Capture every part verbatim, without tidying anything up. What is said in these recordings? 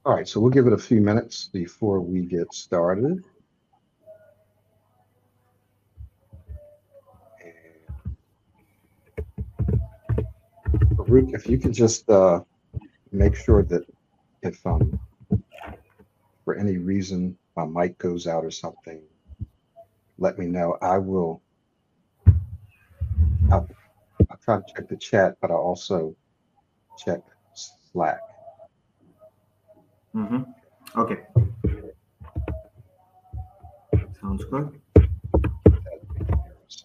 All right, so we'll give it a few minutes before we get started. And Farouk, if you could just uh, make sure that if um, for any reason my mic goes out or something, let me know. I will, I'll, I'll try to check the chat, but I'll also check Slack. Mm-hmm. Okay, sounds good. That they can hear us.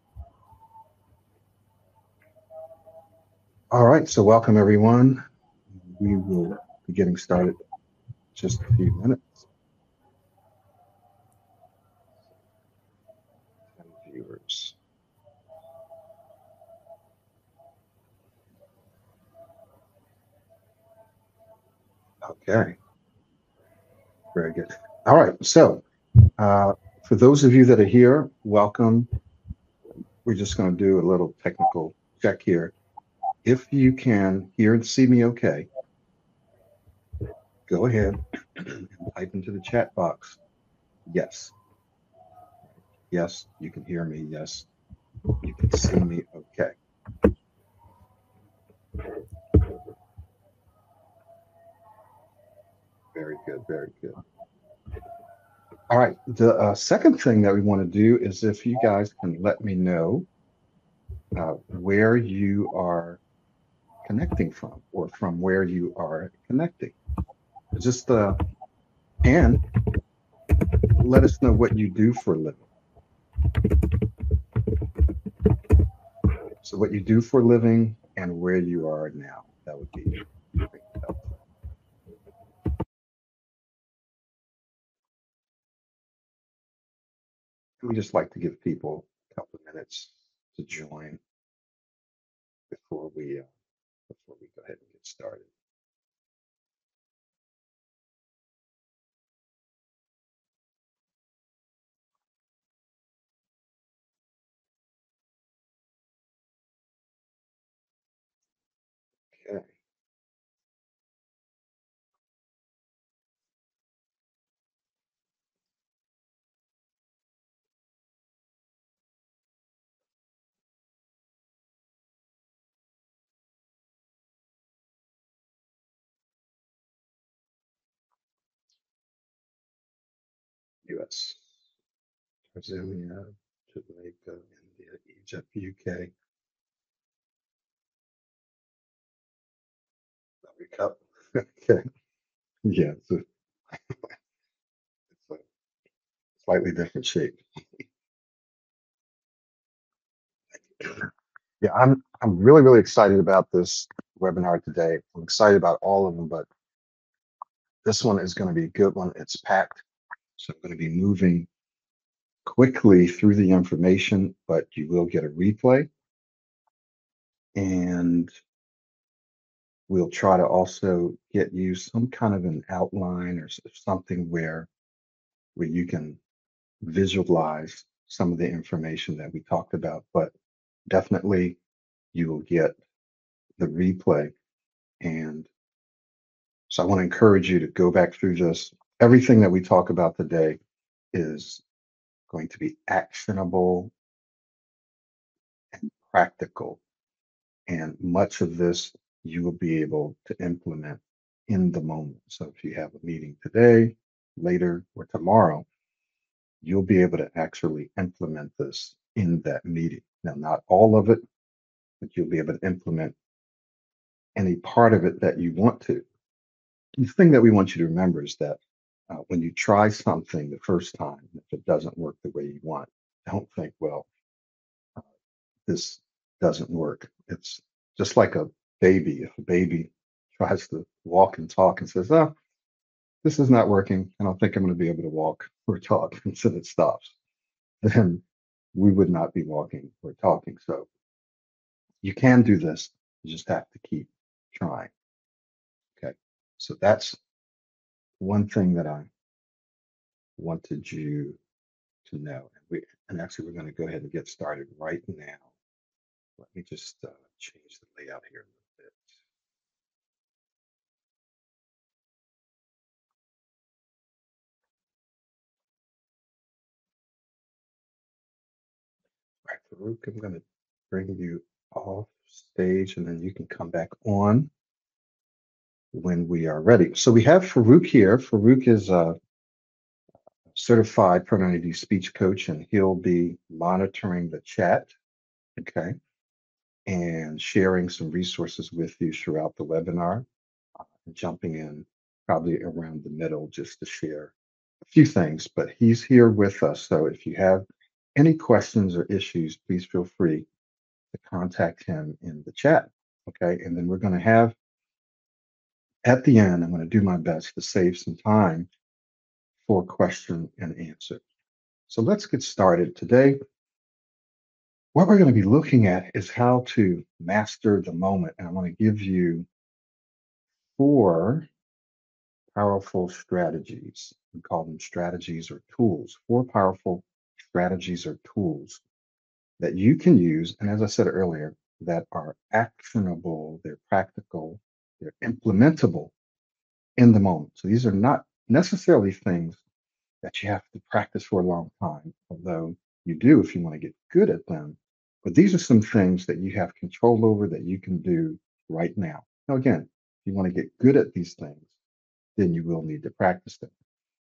All right, so welcome everyone. We will be getting started in just a few minutes. ten viewers. Okay, very good. All right, so uh, for those of you that are here, welcome. We're just going to do a little technical check here. If you can hear and see me okay, go ahead and type into the chat box, yes. Yes, you can hear me. Yes, you can see me okay. Very good, very good. All right, the uh, second thing that we want to do is if you guys can let me know uh, where you are connecting from or from where you are connecting. Just uh, and let us know what you do for a living. So what you do for a living and where you are now. That would be very helpful. We just like to give people a couple of minutes to join before we uh, before we go ahead and get started. Okay. U S, Tanzania, Jamaica, India, Egypt, U K, Cup. Okay. Yeah, it's a, it's a slightly different shape. Yeah, I'm I'm really, really excited about this webinar today. I'm excited about all of them, but this one is going to be a good one. It's packed. So I'm going to be moving quickly through the information, but you will get a replay. And we'll try to also get you some kind of an outline or s- something where where you can visualize some of the information that we talked about. But definitely you will get the replay. And so I want to encourage you to go back through this. Everything that we talk about today is going to be actionable and practical. And much of this you will be able to implement in the moment. So if you have a meeting today, later, or tomorrow, you'll be able to actually implement this in that meeting. Now, not all of it, but you'll be able to implement any part of it that you want to. The thing that we want you to remember is that uh, when you try something the first time, if it doesn't work the way you want, don't think, well, this doesn't work. It's just like a baby. If a baby tries to walk and talk and says, oh, this is not working, I don't think I'm going to be able to walk or talk until it stops, then we would not be walking or talking. So you can do this. You just have to keep trying. Okay. So that's one thing that I wanted you to know. And we and actually we're going to go ahead and get started right now. Let me just uh, change the layout here a little bit. All right, Farouk, I'm going to bring you off stage and then you can come back on when we are ready. So we have Farouk here. Farouk is a certified Pro speech coach and he'll be monitoring the chat, okay, and sharing some resources with you throughout the webinar, uh, jumping in probably around the middle just to share a few things. But he's here with us. So if you have any questions or issues, please feel free to contact him in the chat. Okay. And then we're going to have at the end, I'm going to do my best to save some time for question and answer. So let's get started. Today, what we're going to be looking at is how to master the moment. And I want to give you four powerful strategies. We call them strategies or tools, four powerful strategies or tools that you can use. And as I said earlier, that are actionable, they're practical, they're implementable in the moment. So these are not necessarily things that you have to practice for a long time, although you do if you want to get good at them. But these are some things that you have control over that you can do right now. Now, again, if you want to get good at these things, then you will need to practice them.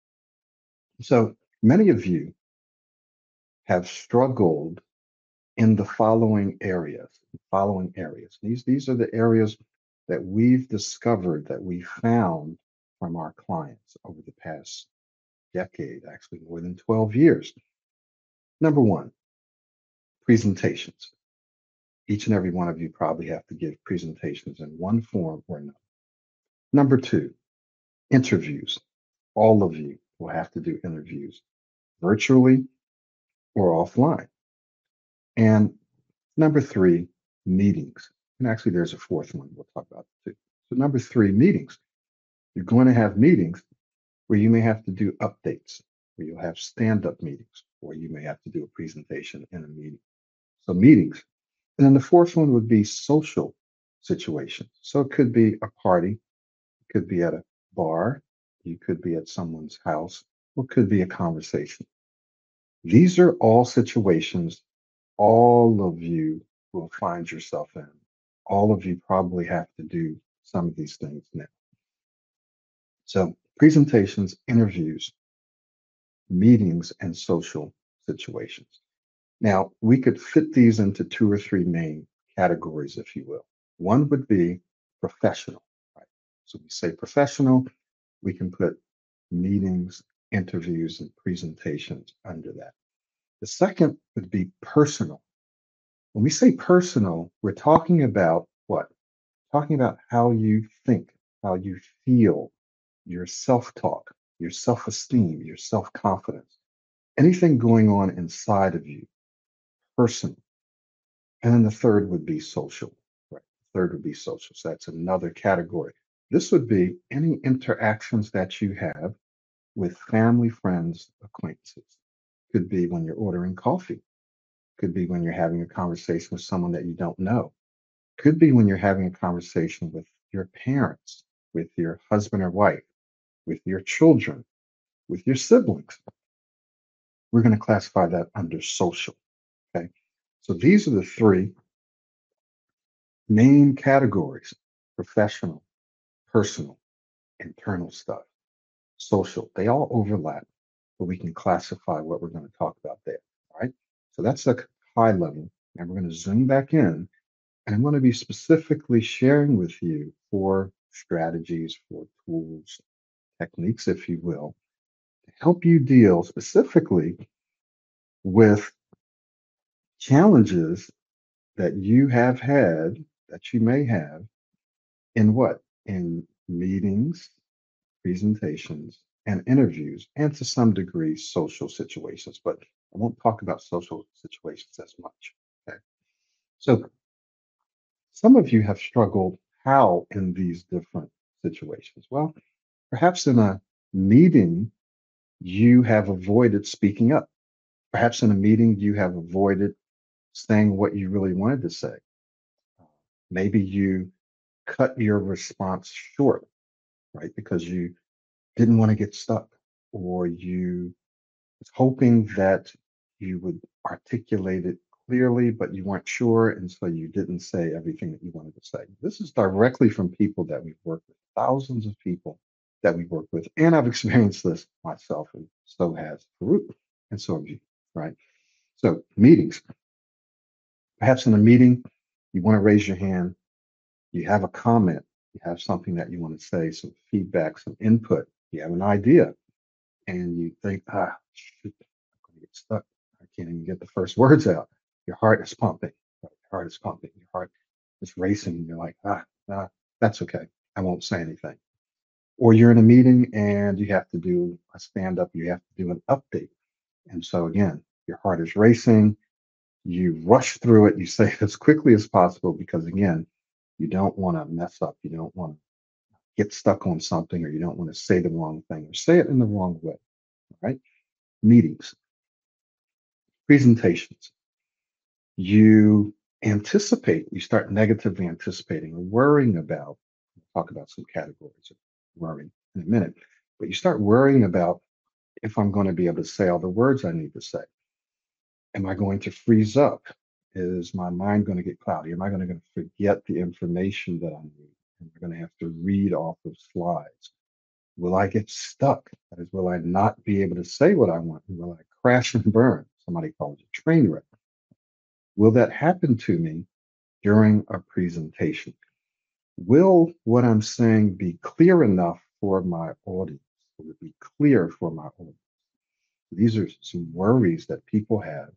So many of you have struggled in the following areas. Following areas. These these are the areas that we've discovered that we found from our clients over the past decade, actually more than twelve years. Number one, presentations. Each and every one of you probably have to give presentations in one form or another. Number two, interviews. All of you will have to do interviews virtually or offline. And number three, meetings. And actually, there's a fourth one we'll talk about too. So, number three, meetings. You're going to have meetings where you may have to do updates, where you'll have stand up meetings, or you may have to do a presentation in a meeting. So, meetings. And then the fourth one would be social situations. So, it could be a party, it could be at a bar, you could be at someone's house, or it could be a conversation. These are all situations all of you will find yourself in. All of you probably have to do some of these things now. So, presentations, interviews, meetings, and social situations. Now, we could fit these into two or three main categories, if you will. One would be professional, right? So, we say professional, we can put meetings, interviews, and presentations under that. The second would be personal. When we say personal, we're talking about what? Talking about how you think, how you feel, your self talk, your self esteem, your self confidence, anything going on inside of you, personal. And then the third would be social, right? The third would be social. So that's another category. This would be any interactions that you have with family, friends, acquaintances. Could be when you're ordering coffee, could be when you're having a conversation with someone that you don't know. Could be when you're having a conversation with your parents, with your husband or wife, with your children, with your siblings. We're going to classify that under social. Okay. So these are the three main categories: professional, personal, internal stuff, social. They all overlap, but we can classify what we're going to talk about there. All right. So that's a high level. And we're going to zoom back in. And I'm going to be specifically sharing with you four strategies, four tools, techniques, if you will, to help you deal specifically with challenges that you have had, that you may have in what? In meetings, presentations, and interviews, and to some degree, social situations. But I won't talk about social situations as much. Okay. So some of you have struggled how in these different situations? Well, perhaps in a meeting, you have avoided speaking up. Perhaps in a meeting, you have avoided saying what you really wanted to say. Maybe you cut your response short, right? Because you didn't want to get stuck, or you was hoping that you would articulate it clearly, but you weren't sure, and so you didn't say everything that you wanted to say. This is directly from people that we've worked with, thousands of people that we work with, and I've experienced this myself, and so has Farouk, and so have you, right? So meetings, perhaps in a meeting, you want to raise your hand, you have a comment, you have something that you want to say, some feedback, some input, you have an idea, and you think, ah, shoot, I'm going to get stuck. I can't even get the first words out. Your heart is pumping. Right? Your heart is pumping. Your heart is racing. And you're like, ah, ah, that's okay. I won't say anything. Or you're in a meeting and you have to do a stand up, you have to do an update. And so, again, your heart is racing. You rush through it. You say it as quickly as possible because, again, you don't want to mess up. You don't want to get stuck on something or you don't want to say the wrong thing or say it in the wrong way. Right? Meetings, presentations, you anticipate, you start negatively anticipating or worrying about, we'll talk about some categories of worrying in a minute, but you start worrying about if I'm going to be able to say all the words I need to say. Am I going to freeze up? Is my mind going to get cloudy? Am I going to forget the information that I need? Am I going to have to read off of slides? Will I get stuck? That is, will I not be able to say what I want? Will I crash and burn? Somebody calls it train wreck. Will that happen to me during a presentation? Will what I'm saying be clear enough for my audience? Will it be clear for my audience? These are some worries that people have,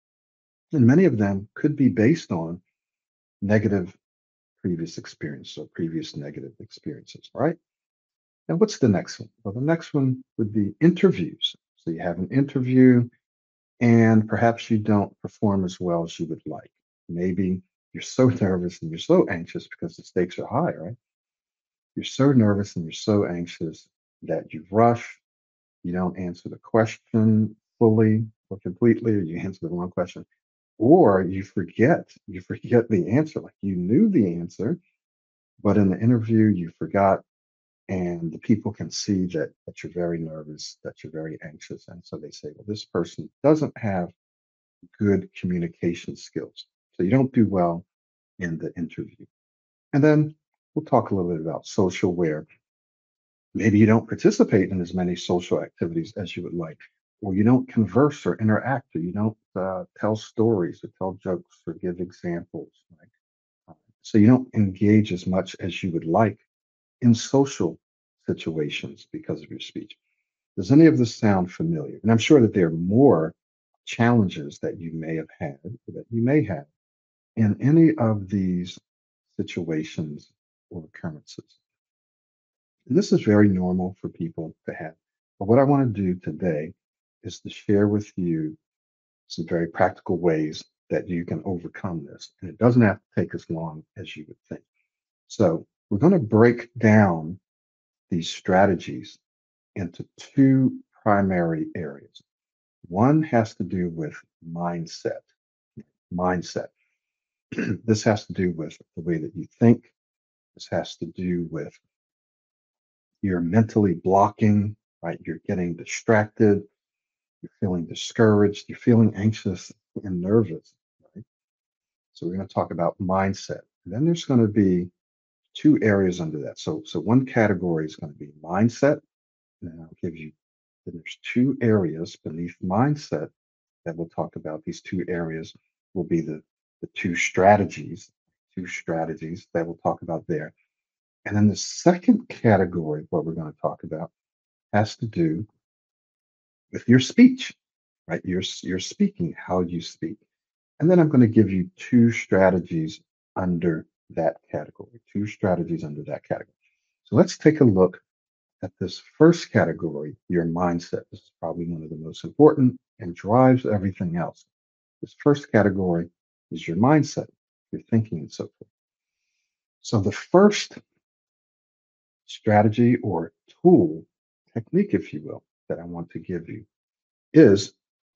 and many of them could be based on negative previous experience or previous negative experiences, right? And what's the next one? Well, the next one would be interviews. So you have an interview and perhaps you don't perform as well as you would like. Maybe you're so nervous and you're so anxious because the stakes are high, right? You're so nervous and you're so anxious that you rush, you don't answer the question fully or completely, or you answer the wrong question, or you forget, you forget the answer. Like you knew the answer, but in the interview you forgot, and the people can see that that you're very nervous, that you're very anxious, and so they say, well, this person doesn't have good communication skills. So you don't do well in the interview. And then we'll talk a little bit about social wear. Maybe you don't participate in as many social activities as you would like, or you don't converse or interact, or you don't uh, tell stories or tell jokes or give examples. Right? Uh, So you don't engage as much as you would like in social situations because of your speech. Does any of this sound familiar? And I'm sure that there are more challenges that you may have had, or that you may have in any of these situations or occurrences. And this is very normal for people to have. But what I want to do today is to share with you some very practical ways that you can overcome this. And it doesn't have to take as long as you would think. So we're going to break down these strategies into two primary areas. One has to do with mindset. Mindset. This has to do with the way that you think. This has to do with you're mentally blocking, right? You're getting distracted. You're feeling discouraged. You're feeling anxious and nervous, right? So we're going to talk about mindset. And then there's going to be two areas under that. So, so one category is going to be mindset. And I'll give you, then there's two areas beneath mindset that we'll talk about. These two areas will be the, the two strategies, two strategies that we'll talk about there. And then the second category, what we're going to talk about, has to do with your speech, right? Your, your speaking, how you speak. And then I'm going to give you two strategies under that category, two strategies under that category. So let's take a look at this first category, your mindset. This is probably one of the most important and drives everything else. This first category is your mindset, your thinking, and so forth. So the first strategy or tool, technique, if you will, that I want to give you is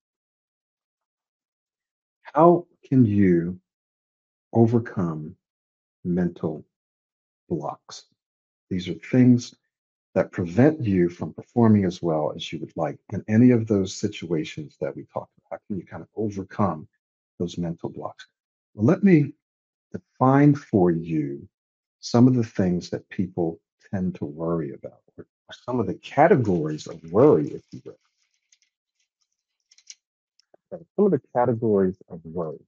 how can you overcome mental blocks? These are things that prevent you from performing as well as you would like in any of those situations that we talked about. How can you kind of overcome those mental blocks. Well, let me define for you some of the things that people tend to worry about, or some of the categories of worry, if you will. Okay, some of the categories of worry.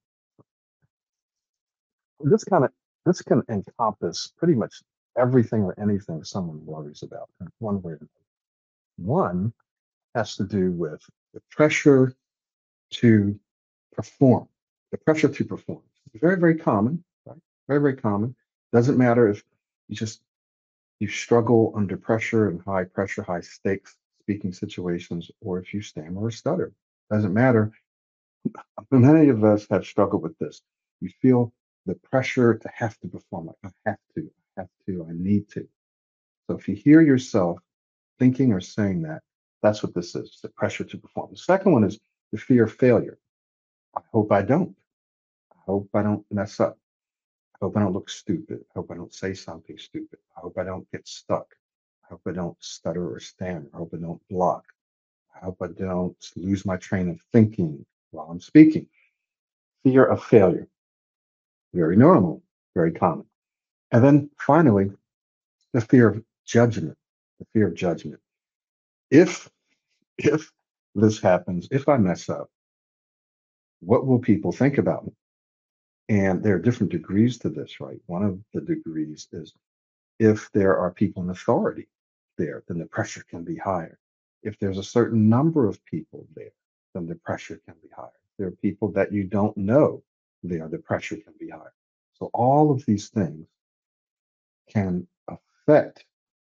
This kind of this can encompass pretty much everything or anything someone worries about in one way or another. One has to do with the pressure to perform. The pressure to perform. Very, very common, right? Very, very common. Doesn't matter if you just you struggle under pressure and high pressure, high stakes speaking situations, or if you stammer or stutter. Doesn't matter. Many of us have struggled with this. You feel the pressure to have to perform, like I have to, I have to, I need to. So if you hear yourself thinking or saying that, that's what this is, the pressure to perform. The second one is the fear of failure. I hope I don't. I hope I don't mess up. I hope I don't look stupid. I hope I don't say something stupid. I hope I don't get stuck. I hope I don't stutter or stammer. I hope I don't block. I hope I don't lose my train of thinking while I'm speaking. Fear of failure. Very normal, very common. And then finally, the fear of judgment. The fear of judgment. If if this happens, if I mess up, what will people think about me? And there are different degrees to this, right? One of the degrees is if there are people in authority there, then the pressure can be higher. If there's a certain number of people there, then the pressure can be higher. If there are people that you don't know there, the pressure can be higher. So all of these things can affect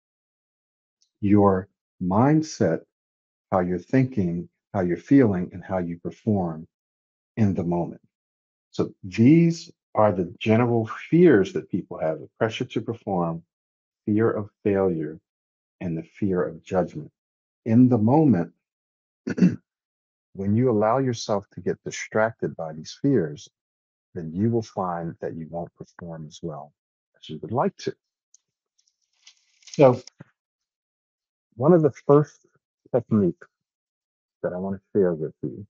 your mindset, how you're thinking, how you're feeling, and how you perform in the moment. So these are the general fears that people have: the pressure to perform, fear of failure, and the fear of judgment. In the moment, when you allow yourself to get distracted by these fears, then you will find that you won't perform as well as you would like to. So, one of the first techniques that I want to share with you,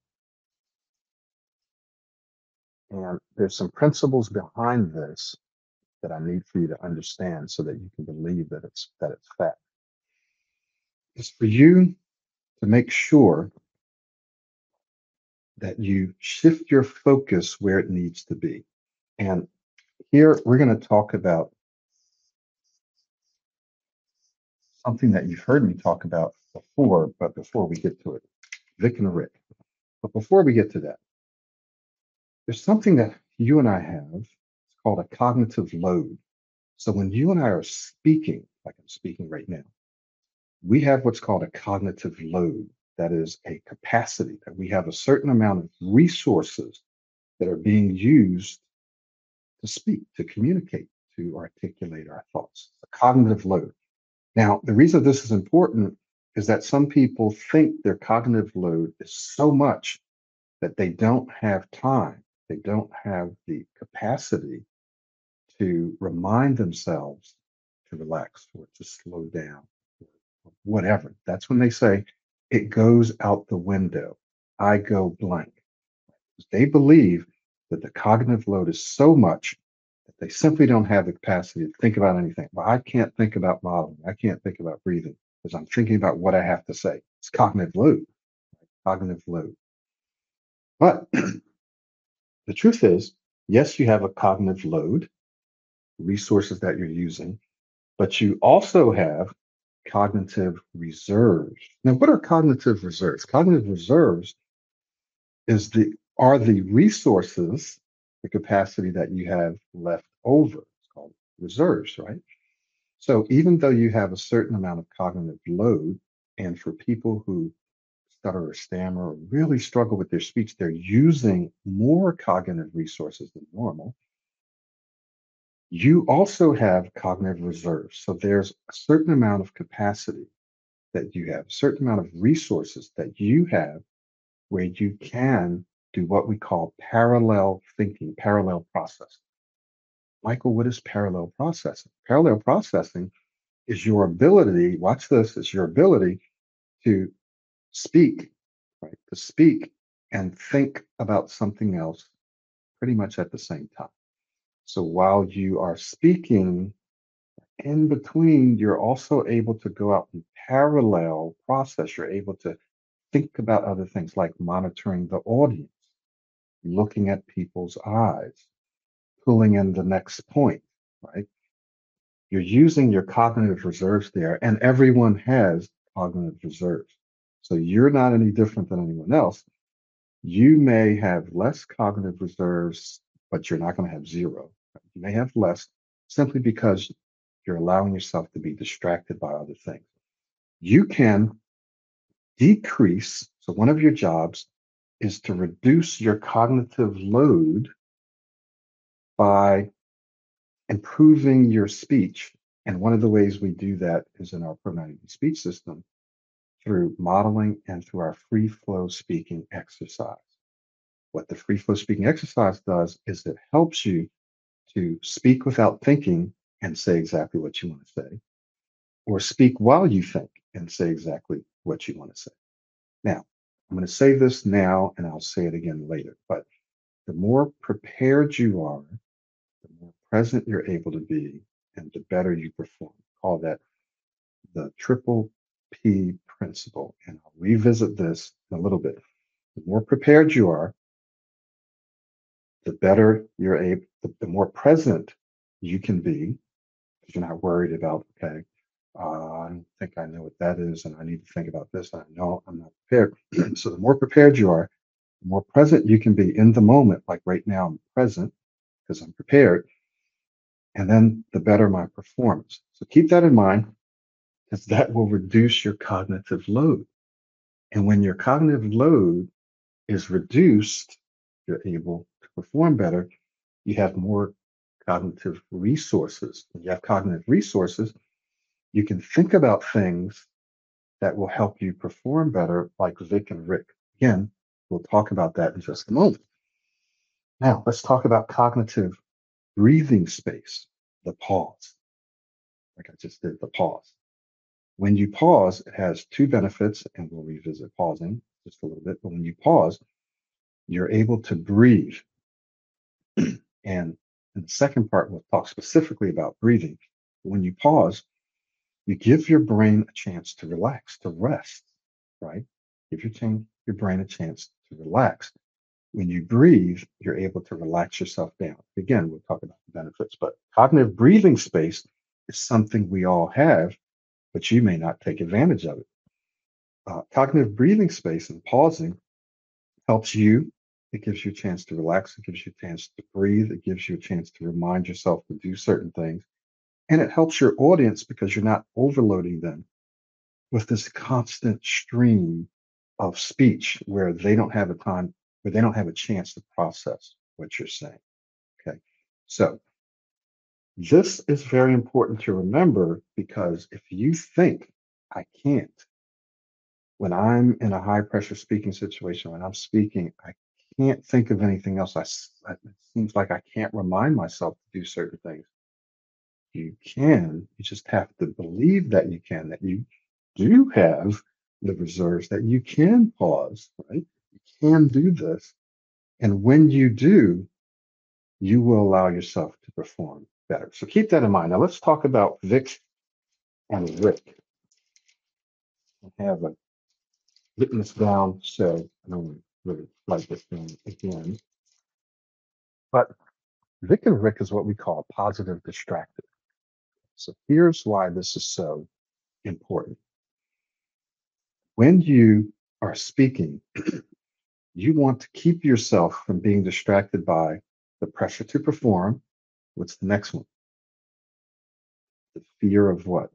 and there's some principles behind this that I need for you to understand so that you can believe that it's that it's fact, is for you to make sure that you shift your focus where it needs to be. And here we're going to talk about something that you've heard me talk about before, but before we get to it, Vic and Rick. But before we get to that, there's something that you and I have. It's called a cognitive load. So when you and I are speaking, like I'm speaking right now, we have what's called a cognitive load. That is a capacity that we have a certain amount of resources that are being used to speak, to communicate, to articulate our thoughts. A cognitive load. Now, the reason this is important is that some people think their cognitive load is so much that they don't have time, they don't have the capacity to remind themselves to relax or to slow down, or whatever. That's when they say it goes out the window. I go blank. They believe that the cognitive load is so much that they simply don't have the capacity to think about anything. Well, I can't think about modeling. I can't think about breathing because I'm thinking about what I have to say. It's cognitive load, cognitive load. But the truth is, yes, you have a cognitive load, resources that you're using, but you also have cognitive reserves. Now, what are cognitive reserves? Cognitive reserves is the are the resources, the capacity that you have left over. It's called reserves, right? So even though you have a certain amount of cognitive load, and for people who stutter or stammer or really struggle with their speech, they're using more cognitive resources than normal. You also have cognitive reserves. So there's a certain amount of capacity that you have, a certain amount of resources that you have where you can do what we call parallel thinking, parallel processing. Michael, what is parallel processing? Parallel processing is your ability, watch this, is your ability to speak, right? To speak and think about something else pretty much at the same time. So while you are speaking, in between, you're also able to go out and parallel process. You're able to think about other things like monitoring the audience, looking at people's eyes, pulling in the next point, right? You're using your cognitive reserves there, and everyone has cognitive reserves. So you're not any different than anyone else. You may have less cognitive reserves, but you're not going to have zero. You may have less simply because you're allowing yourself to be distracted by other things. You can decrease. So, one of your jobs is to reduce your cognitive load by improving your speech. And one of the ways we do that is in our Pro ninety speech system through modeling and through our free flow speaking exercise. What the free flow speaking exercise does is it helps you to speak without thinking and say exactly what you want to say, or speak while you think and say exactly what you want to say. Now, I'm going to say this now and I'll say it again later, but the more prepared you are, the more present you're able to be, and the better you perform. Call that the triple P principle. And I'll revisit this in a little bit. The more prepared you are, the better you're able, the, the more present you can be, because you're not worried about, okay, uh, I don't think I know what that is, and I need to think about this. And I know I'm not prepared. So the more prepared you are, the more present you can be in the moment. Like right now, I'm present because I'm prepared, and then the better my performance. So keep that in mind, because that will reduce your cognitive load. And when your cognitive load is reduced, you're able to perform better. You have more cognitive resources. When you have cognitive resources, you can think about things that will help you perform better, like Vic and Rick. Again, we'll talk about that in just a moment. Now, let's talk about cognitive breathing space, the pause, like I just did, the pause. When you pause, it has two benefits, and we'll revisit pausing just a little bit. But when you pause, you're able to breathe. And in the second part, we'll talk specifically about breathing. When you pause, you give your brain a chance to relax, to rest, right? Give your, chain, your brain a chance to relax. When you breathe, you're able to relax yourself down. Again, we'll talk about the benefits, but cognitive breathing space is something we all have, but you may not take advantage of it. Uh, cognitive breathing space and pausing helps you. It gives you a chance to relax. It gives you a chance to breathe. It gives you a chance to remind yourself to do certain things. And it helps your audience because you're not overloading them with this constant stream of speech where they don't have a time, where they don't have a chance to process what you're saying. Okay. So this is very important to remember, because if you think I can't, when I'm in a high pressure speaking situation, when I'm speaking, I can't think of anything else. I, s- I- it seems like I can't remind myself to do certain things. You can, you just have to believe that you can, that you do have the reserves, that you can pause, right? You can do this. And when you do, you will allow yourself to perform better. So keep that in mind. Now let's talk about Vic and Rick. I have a, written this down, so I don't really write this down again. But Vic and Rick is what we call positive distracted. So here's why this is so important. When you are speaking, you want to keep yourself from being distracted by the pressure to perform. What's the next one? The fear of what?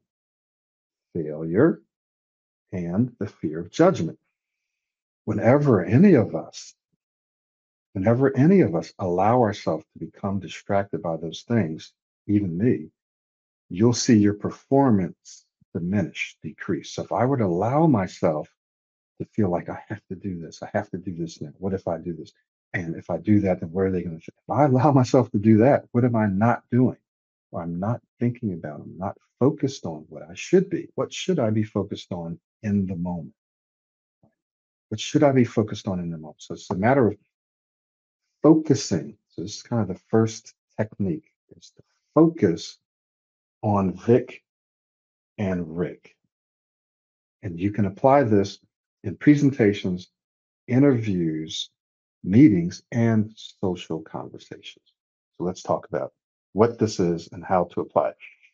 Failure and the fear of judgment. Whenever any of us, whenever any of us allow ourselves to become distracted by those things, even me, you'll see your performance diminish, decrease. So if I were to allow myself to feel like I have to do this, I have to do this now. What if I do this? And if I do that, then where are they going to? If I allow myself to do that, what am I not doing? Or I'm not thinking about. I'm not focused on what I should be. What should I be focused on in the moment? What should I be focused on in the moment? So it's a matter of focusing. So this is kind of the first technique is to focus on Vic and Rick. And you can apply this in presentations, interviews, meetings, and social conversations. So let's talk about what this is and how to apply it.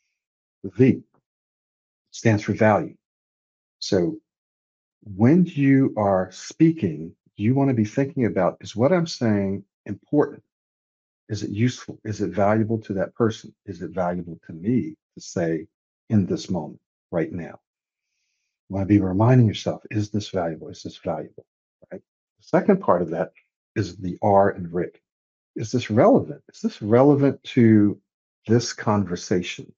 V stands for value. So when you are speaking, you want to be thinking about, is what I'm saying important? Is it useful? Is it valuable to that person? Is it valuable to me to say in this moment, right now? You want to be reminding yourself, is this valuable? Is this valuable? Right? The second part of that is the R in Rick. Is this relevant? Is this relevant to this conversation?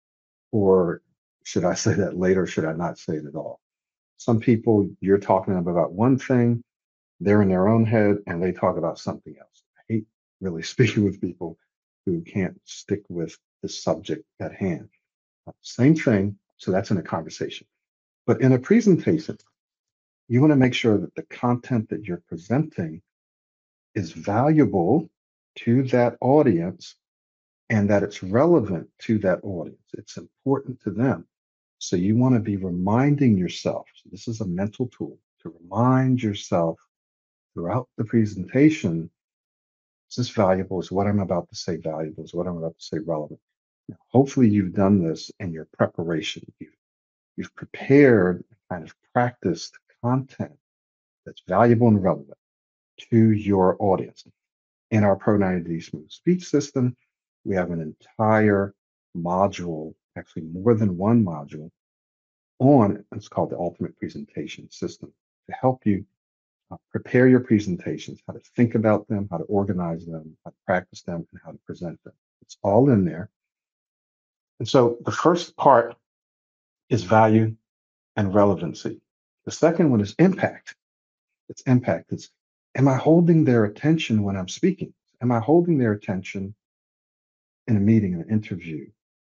Or should I say that later? Should I not say it at all? Some people, you're talking about one thing, they're in their own head and they talk about something else. I hate really speaking with people who can't stick with the subject at hand. Uh, Same thing. So that's in a conversation. But in a presentation, you want to make sure that the content that you're presenting is valuable to that audience and that it's relevant to that audience. It's important to them. So you want to be reminding yourself. So this is a mental tool to remind yourself throughout the presentation. Is this valuable? Is what I'm about to say valuable? Is what I'm about to say relevant? Now, hopefully you've done this in your preparation. You've, you've prepared, kind of practiced content that's valuable and relevant to your audience. In our Pro ninety D Smooth Speech system, we have an entire module, actually more than one module, on it's called the Ultimate Presentation System to help you uh, prepare your presentations, how to think about them, how to organize them, how to practice them, and how to present them. It's all in there. And so the first part is value and relevancy. The second one is impact. It's impact. It's, am I holding their attention when I'm speaking? Am I holding their attention in a meeting, an interview,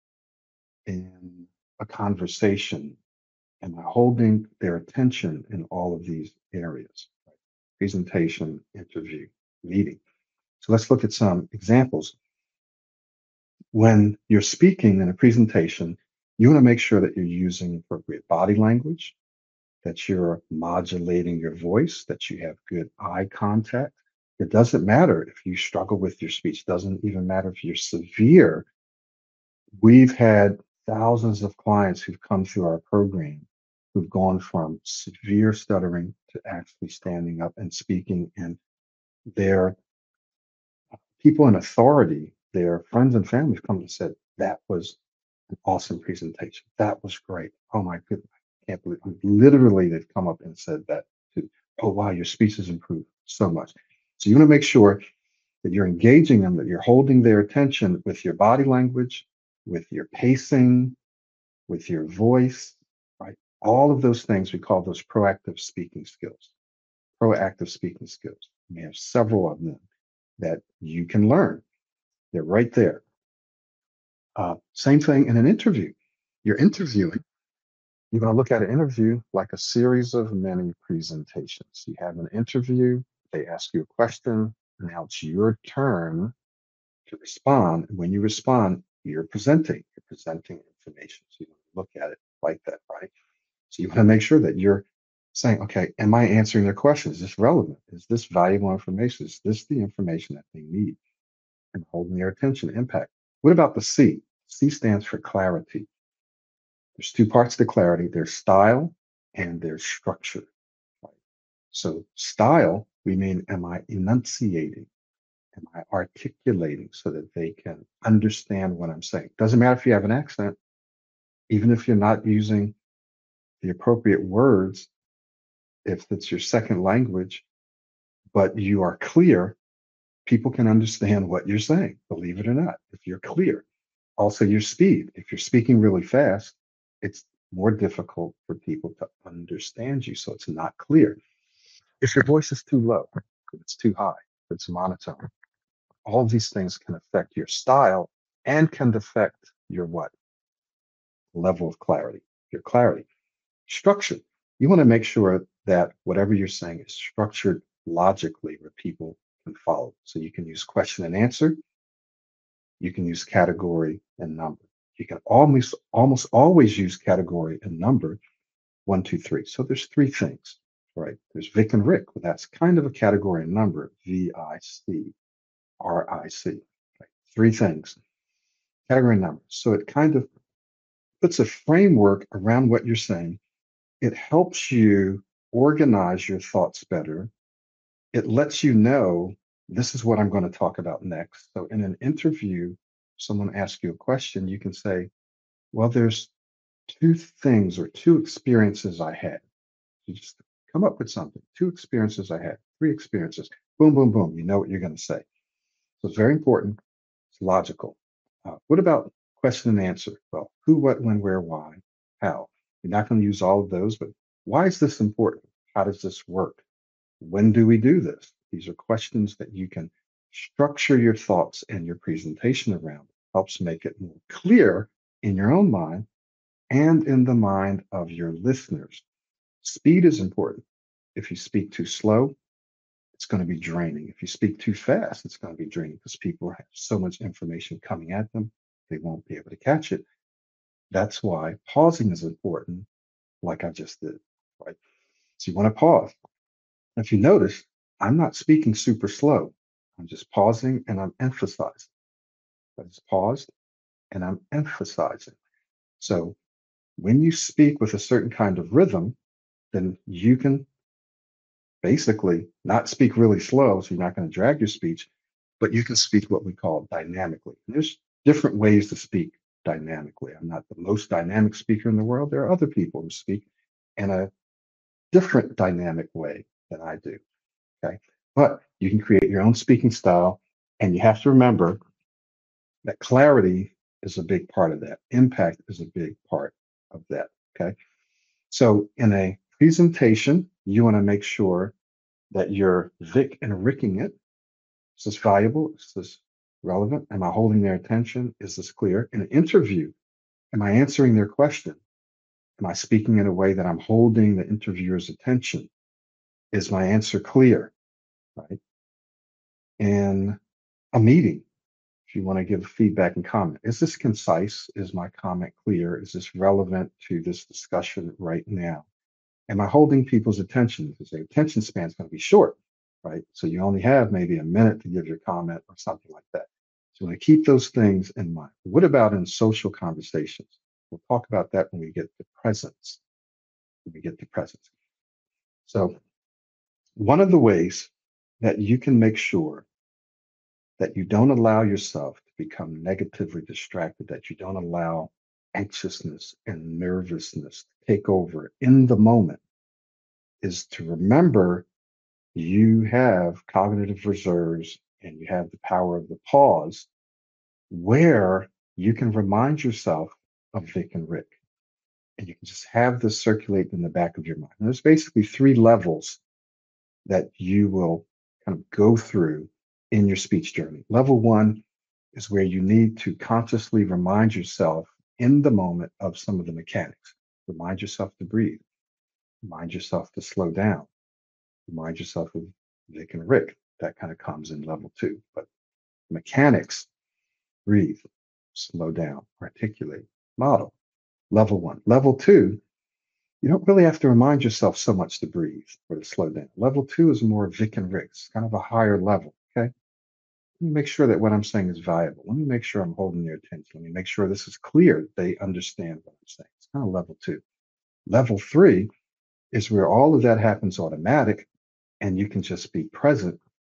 in a conversation? Am I holding their attention in all of these areas? Right? Presentation, interview, meeting. So let's look at some examples. When you're speaking in a presentation, you want to make sure that you're using appropriate body language, that you're modulating your voice, that you have good eye contact. It doesn't matter if you struggle with your speech, it doesn't even matter if you're severe. We've had thousands of clients who've come through our program who've gone from severe stuttering to actually standing up and speaking, and their people in authority, their friends and family have come and said, that was an awesome presentation. That was great. Oh my goodness. I can't believe literally they've come up and said that too. Oh wow, your speech has improved so much. So you want to make sure that you're engaging them, that you're holding their attention with your body language, with your pacing, with your voice, right? All of those things, we call those proactive speaking skills. Proactive speaking skills. We have several of them that you can learn. They're right there. Uh, same thing in an interview. You're interviewing. You're going to look at an interview like a series of many presentations. You have an interview, they ask you a question, now it's your turn to respond. And when you respond, you're presenting, you're presenting information. So you want to look at it like that, right? So you want to make sure that you're saying, okay, am I answering their question? Is this relevant? Is this valuable information? Is this the information that they need? And holding their attention, impact. What about the C? C stands for clarity. There's two parts to clarity. There's style and there's structure. Right? So style, we mean, am I enunciating? Am I articulating so that they can understand what I'm saying? Doesn't matter if you have an accent, even if you're not using the appropriate words, if it's your second language, but you are clear, people can understand what you're saying, believe it or not, if you're clear. Also, your speed. If you're speaking really fast, it's more difficult for people to understand you, so it's not clear. If your voice is too low, if it's too high, if it's monotone, all of these things can affect your style and can affect your what? Level of clarity, your clarity. Structure. You want to make sure that whatever you're saying is structured logically where people can follow. So you can use question and answer. You can use category and number. You can almost almost always use category and number one, two, three. So there's three things, right? There's Vic and Rick. Well, that's kind of a category and number, V I C, R I C. Right? Three things, category and number. So it kind of puts a framework around what you're saying. It helps you organize your thoughts better. It lets you know this is what I'm going to talk about next. So in an interview, someone asks you a question, you can say, well, there's two things or two experiences I had. You just come up with something. Two experiences I had, three experiences. Boom, boom, boom. You know what you're going to say. So it's very important. It's logical. Uh, what about question and answer? Well, who, what, when, where, why, how. You're not going to use all of those, but why is this important? How does this work? When do we do this? These are questions that you can structure your thoughts and your presentation around. Helps make it more clear in your own mind and in the mind of your listeners. Speed is important. If you speak too slow, it's going to be draining. If you speak too fast, it's going to be draining because people have so much information coming at them, they won't be able to catch it. That's why pausing is important, like I just did, right? So you want to pause. If you notice, I'm not speaking super slow. I'm just pausing and I'm emphasizing. I just paused and I'm emphasizing. So when you speak with a certain kind of rhythm, then you can basically not speak really slow, so you're not going to drag your speech, but you can speak what we call dynamically. And there's different ways to speak dynamically. I'm not the most dynamic speaker in the world. There are other people who speak in a different dynamic way than I do. Okay. But you can create your own speaking style. And you have to remember that clarity is a big part of that. Impact is a big part of that. Okay. So in a presentation, you want to make sure that you're Vic and Ricking it. Is this valuable? Is this relevant? Am I holding their attention? Is this clear? In an interview, am I answering their question? Am I speaking in a way that I'm holding the interviewer's attention? Is my answer clear? Right? In a meeting, if you want to give feedback and comment, is this concise? Is my comment clear? Is this relevant to this discussion right now? Am I holding people's attention? Because their attention span is going to be short, right? So you only have maybe a minute to give your comment or something like that. So you want to keep those things in mind. What about in social conversations? We'll talk about that when we get to presence. When we get to presence. So one of the ways that you can make sure that you don't allow yourself to become negatively distracted, that you don't allow anxiousness and nervousness to take over in the moment, is to remember you have cognitive reserves and you have the power of the pause where you can remind yourself of Vic and Rick. And you can just have this circulate in the back of your mind. And there's basically three levels that you will kind of go through in your speech journey. Level one is where you need to consciously remind yourself in the moment of some of the mechanics. Remind yourself to breathe. Remind yourself to slow down. Remind yourself of Vic and Rick. That kind of comes in level two. But mechanics, breathe, slow down, articulate, model. Level one. Level two, you don't really have to remind yourself so much to breathe or to slow down. Level two is more Vic and Rick. It's kind of a higher level. Okay. Let me make sure that what I'm saying is valuable. Let me make sure I'm holding their attention. Let me make sure this is clear. They understand what I'm saying. It's kind of level two. Level three is where all of that happens automatic and you can just be present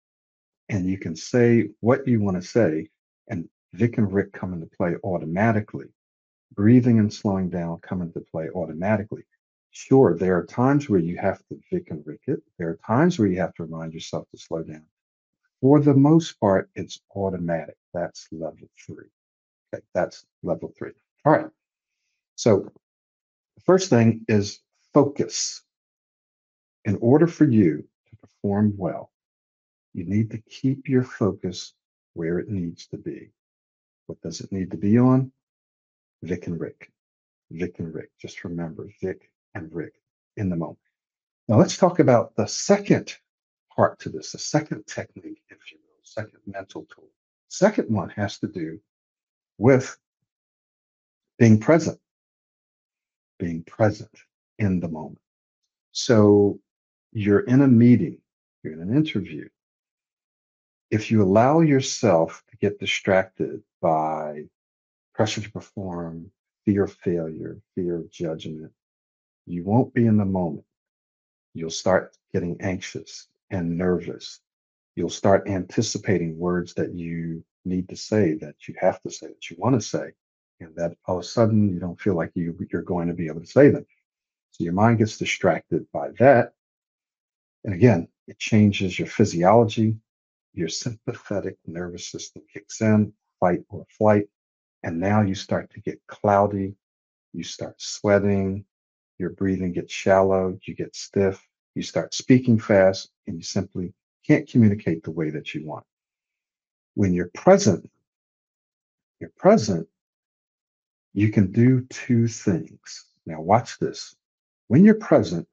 and you can say what you want to say and Vic and Rick come into play automatically. Breathing and slowing down come into play automatically. Sure, there are times where you have to Vic and Rick it. There are times where you have to remind yourself to slow down. For the most part, it's automatic. That's level three. Okay, that's level three. All right. So the first thing is focus. In order for you to perform well, you need to keep your focus where it needs to be. What does it need to be on? Vic and Rick. Vic and Rick. Just remember Vic and Rick in the moment. Now let's talk about the second part to this, the second technique, if you will, second mental tool. Second one has to do with being present, being present in the moment. So you're in a meeting, you're in an interview. If you allow yourself to get distracted by pressure to perform, fear of failure, fear of judgment, you won't be in the moment. You'll start getting anxious and nervous. You'll start anticipating words that you need to say, that you have to say, that you want to say, and that all of a sudden you don't feel like you, you're going to be able to say them. So your mind gets distracted by that. And again, it changes your physiology. Your sympathetic nervous system kicks in, fight or flight. And now you start to get cloudy. You start sweating. Your breathing gets shallow. You get stiff. You start speaking fast, and you simply can't communicate the way that you want. When you're present, you're present, you can do two things. Now, watch this. When you're present,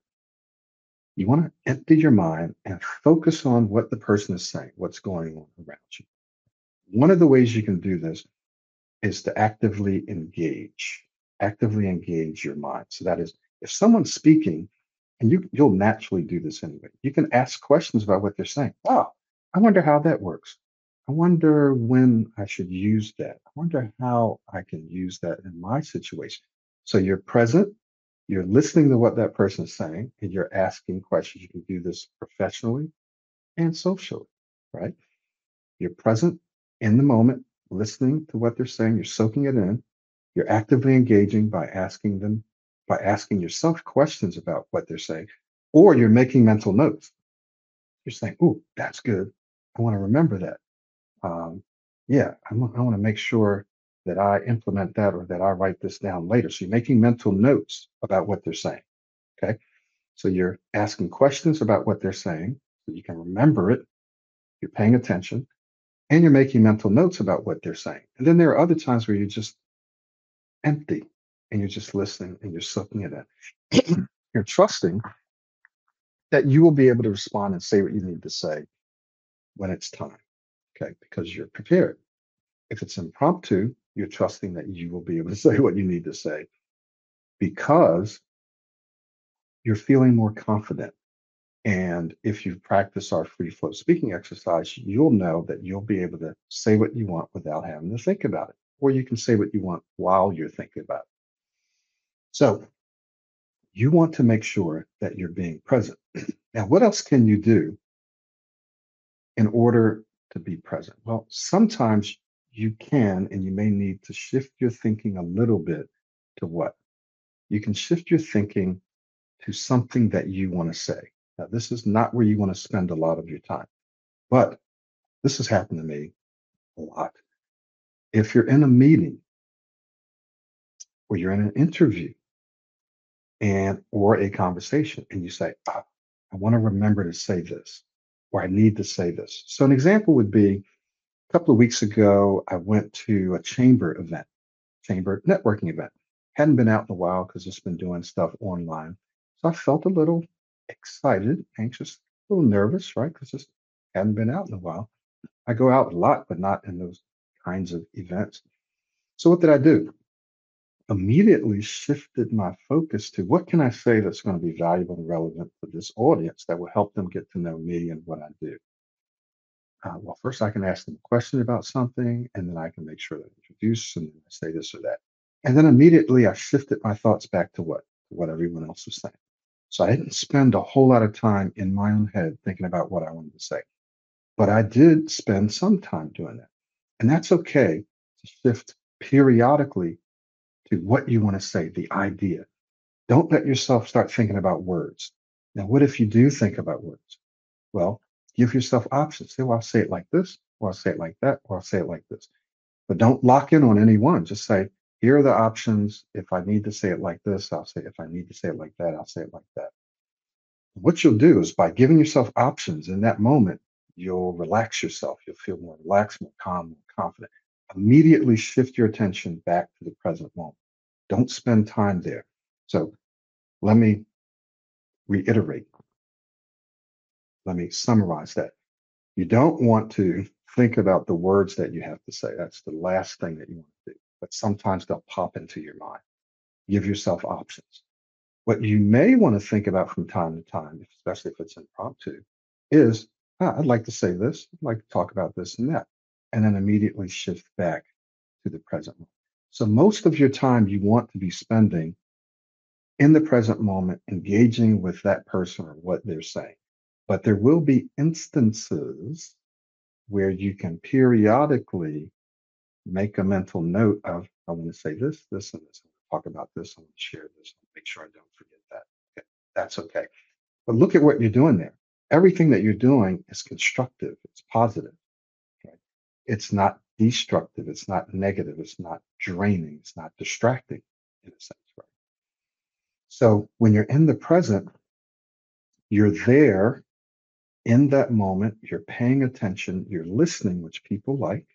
you want to empty your mind and focus on what the person is saying, what's going on around you. One of the ways you can do this is to actively engage, actively engage your mind. So that is, if someone's speaking, and you, you'll naturally do this anyway, you can ask questions about what they're saying. Wow, I wonder how that works. I wonder when I should use that. I wonder how I can use that in my situation. So you're present, you're listening to what that person is saying, and you're asking questions. You can do this professionally and socially, right? You're present in the moment, listening to what they're saying, you're soaking it in, you're actively engaging by asking them, by asking yourself questions about what they're saying, or you're making mental notes. You're saying, "Ooh, that's good. I want to remember that. Um, yeah, I want, I want to make sure that I implement that or that I write this down later." So you're making mental notes about what they're saying. Okay. So you're asking questions about what they're saying so you can remember it. You're paying attention and you're making mental notes about what they're saying. And then there are other times where you're just empty and you're just listening and you're soaking it in. You're trusting that you will be able to respond and say what you need to say when it's time. Okay. Because you're prepared. If it's impromptu, you're trusting that you will be able to say what you need to say because you're feeling more confident. And if you practice our free flow speaking exercise, you'll know that you'll be able to say what you want without having to think about it. Or you can say what you want while you're thinking about it. So you want to make sure that you're being present. Now, what else can you do in order to be present? Well, sometimes you can and you may need to shift your thinking a little bit to what? You can shift your thinking to something that you want to say. Now, this is not where you want to spend a lot of your time, but this has happened to me a lot. If you're in a meeting or you're in an interview and or a conversation and you say, "Ah, I want to remember to say this, or I need to say this." So an example would be a couple of weeks ago, I went to a chamber event, chamber networking event. Hadn't been out in a while because just been doing stuff online. So I felt a little excited, anxious, a little nervous, right? Because just hadn't been out in a while. I go out a lot, but not in those kinds of events. So what did I do? Immediately shifted my focus to what can I say that's going to be valuable and relevant for this audience that will help them get to know me and what I do. Uh, well, first I can ask them a question about something, and then I can make sure that I introduce and I say this or that. And then immediately I shifted my thoughts back to what? To what everyone else was saying. So I didn't spend a whole lot of time in my own head thinking about what I wanted to say. But I did spend some time doing that. And that's okay to shift periodically to what you want to say, the idea. Don't let yourself start thinking about words. Now, what if you do think about words? Well, give yourself options. Say, well, I'll say it like this, or I'll say it like that, or I'll say it like this. But don't lock in on any one. Just say, here are the options. If I need to say it like this, I'll say it. If I need to say it like that, I'll say it like that. What you'll do is by giving yourself options in that moment, you'll relax yourself. You'll feel more relaxed, more calm, more confident. Immediately shift your attention back to the present moment. Don't spend time there. So let me reiterate. let me summarize that. You don't want to think about the words that you have to say. That's the last thing that you want to do. But sometimes they'll pop into your mind. Give yourself options. What you may want to think about from time to time, especially if it's impromptu, is "Ah, I'd like to say this, I'd like to talk about this and that, and then immediately shift back to the present moment. So most of your time you want to be spending in the present moment, engaging with that person or what they're saying. But there will be instances where you can periodically make a mental note of, I want to say this, this, and this. I want to talk about this. I want to share this. Make sure I don't forget that. Okay, that's okay. But look at what you're doing there. Everything that you're doing is constructive. It's positive. Okay? It's not destructive. It's not negative. It's not draining. It's not distracting in a sense, right? So when you're in the present, you're there in that moment. You're paying attention. You're listening, which people like.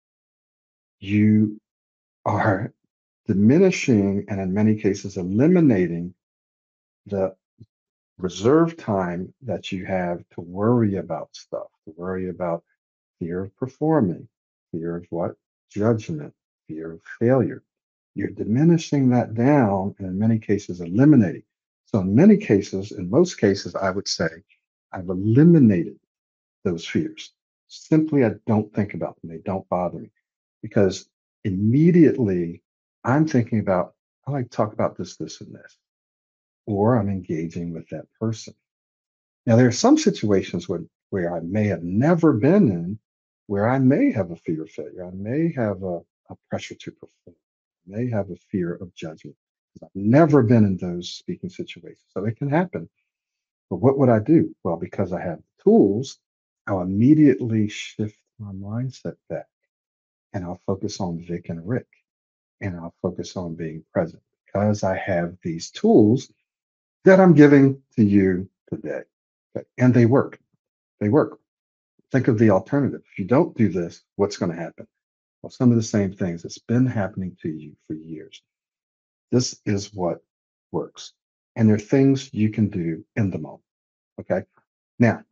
You are diminishing and in many cases eliminating the reserve time that you have to worry about stuff, to worry about fear of performing, fear of what? Judgment, fear of failure. You're diminishing that down and in many cases eliminating. So in many cases, in most cases, I would say I've eliminated those fears. Simply, I don't think about them. They don't bother me because immediately I'm thinking about, I like to talk about this, this, and this, or I'm engaging with that person. Now, there are some situations where, where I may have never been in where I may have a fear of failure. I may have a, a pressure to perform. I may have a fear of judgment. I've never been in those speaking situations. So it can happen. But what would I do? Well, because I have the tools, I'll immediately shift my mindset back and I'll focus on Vic and Rick and I'll focus on being present because I have these tools that I'm giving to you today. Okay. And they work. They work. Think of the alternative. If you don't do this, what's going to happen? Well, some of the same things that's been happening to you for years. This is what works. And there are things you can do in the moment. Okay. Now,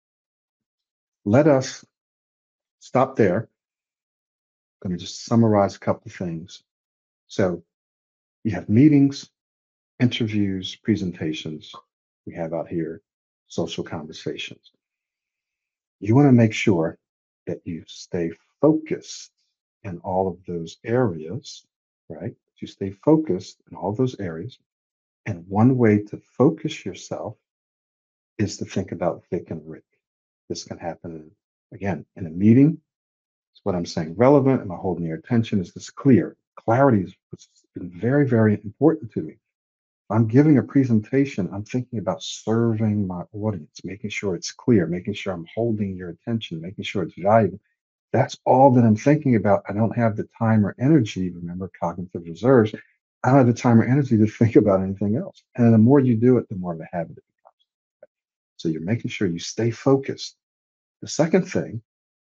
let us stop there. I'm going to just summarize a couple of things. So you have meetings, interviews, presentations. We have out here social conversations. You want to make sure that you stay focused in all of those areas, right? You stay focused in all those areas. And one way to focus yourself is to think about Vic and Rick. This can happen again in a meeting. It's what I'm saying relevant. Am I holding your attention? Is this clear? Clarity has been very, very important to me. If I'm giving a presentation, I'm thinking about serving my audience, making sure it's clear, making sure I'm holding your attention, making sure it's valuable. That's all that I'm thinking about. I don't have the time or energy. Remember cognitive reserves. I don't have the time or energy to think about anything else. And the more you do it, the more of a habit it becomes. So you're making sure you stay focused. The second thing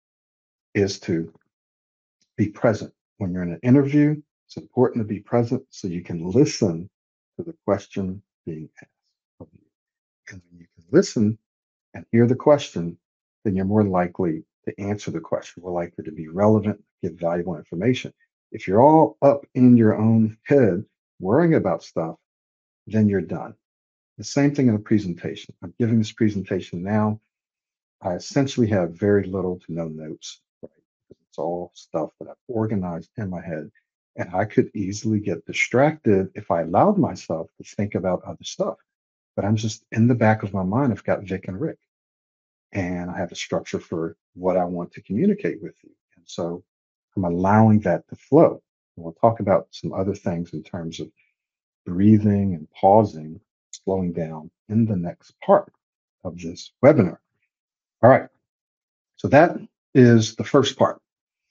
is to be present. When you're in an interview, it's important to be present so you can listen to the question being asked of you. And when you can listen and hear the question, then you're more likely to answer the question, more likely to be relevant, give valuable information. If you're all up in your own head worrying about stuff, then you're done. The same thing in a presentation. I'm giving this presentation now. I essentially have very little to no notes, right? Because it's all stuff that I've organized in my head. And I could easily get distracted if I allowed myself to think about other stuff. But I'm just in the back of my mind, I've got Vic and Rick, and I have a structure for what I want to communicate with you. And so I'm allowing that to flow. And we'll talk about some other things in terms of breathing and pausing, slowing down in the next part of this webinar. All right. So that is the first part.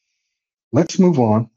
Let's move on.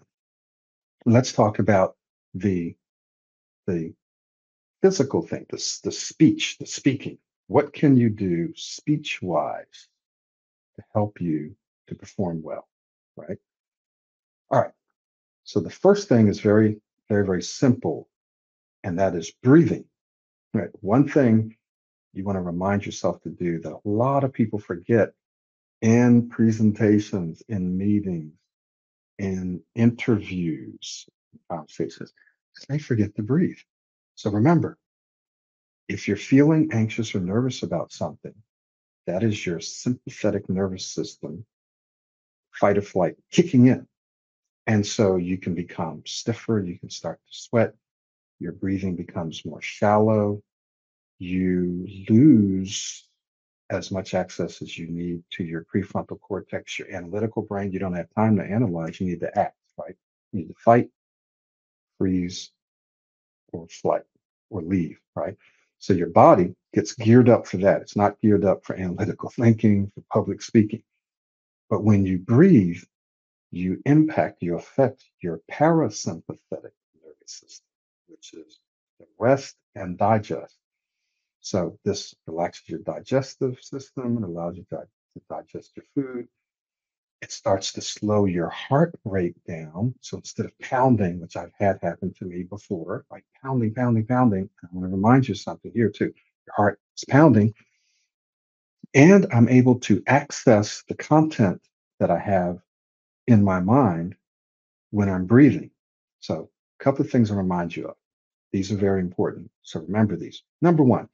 Let's talk about the, the physical thing, the, the speech, the speaking. What can you do speech wise to help you to perform well, right? All right. So the first thing is very, very, very simple, and that is breathing. Right. One thing you want to remind yourself to do that a lot of people forget in presentations, in meetings, in interviews, conversations. They forget to breathe. So remember, if you're feeling anxious or nervous about something, that is your sympathetic nervous system, fight or flight, kicking in. And so you can become stiffer, you can start to sweat, your breathing becomes more shallow, you lose as much access as you need to your prefrontal cortex, your analytical brain. You don't have time to analyze, you need to act, right? You need to fight, freeze, or flight, or leave, right? So your body gets geared up for that. It's not geared up for analytical thinking, for public speaking. But when you breathe, you impact, you affect your parasympathetic nervous system, which is the rest and digest. So this relaxes your digestive system and allows you to, to digest your food. It starts to slow your heart rate down. So instead of pounding, which I've had happen to me before, like pounding, pounding, pounding, I want to remind you something here too. Your heart is pounding, and I'm able to access the content that I have in my mind when I'm breathing. So a couple of things to remind you of. These are very important. So remember these. Number one,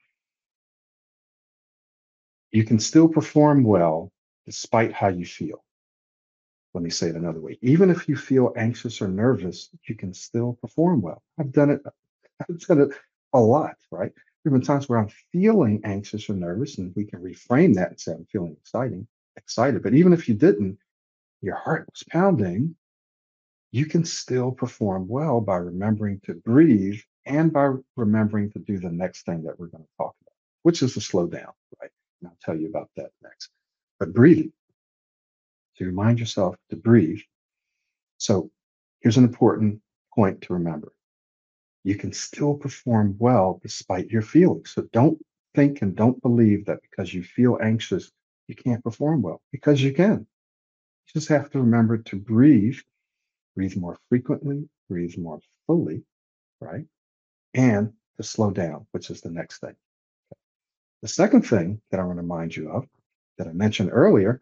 you can still perform well despite how you feel. Let me say it another way. Even if you feel anxious or nervous, you can still perform well. I've done it. I've done it a lot, right? There have been times where I'm feeling anxious or nervous, and we can reframe that and say I'm feeling exciting, excited. But even if you didn't, your heart was pounding, you can still perform well by remembering to breathe and by remembering to do the next thing that we're going to talk about, which is to slow down, right? And I'll tell you about that next. But breathing, to remind yourself to breathe. So here's an important point to remember. You can still perform well despite your feelings. So don't think and don't believe that because you feel anxious, you can't perform well, because you can. You just have to remember to breathe, breathe more frequently, breathe more fully, right? And to slow down, which is the next thing. The second thing that I want to remind you of that I mentioned earlier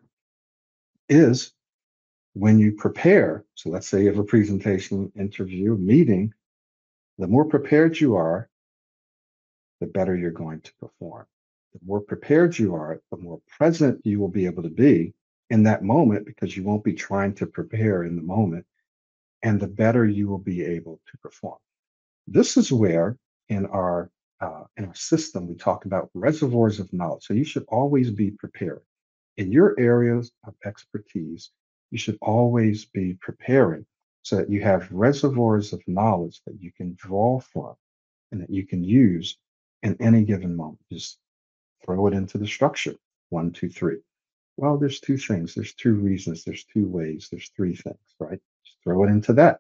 is when you prepare. So let's say you have a presentation, interview, meeting, the more prepared you are, the better you're going to perform. The more prepared you are, the more present you will be able to be in that moment, because you won't be trying to prepare in the moment, and the better you will be able to perform. This is where in our uh, in our system we talk about reservoirs of knowledge. So you should always be prepared in your areas of expertise. You should always be preparing so that you have reservoirs of knowledge that you can draw from and that you can use in any given moment. Just throw it into the structure. One, two, three. Well, there's two things. There's two reasons. There's two ways. There's three things, right? Just throw it into that.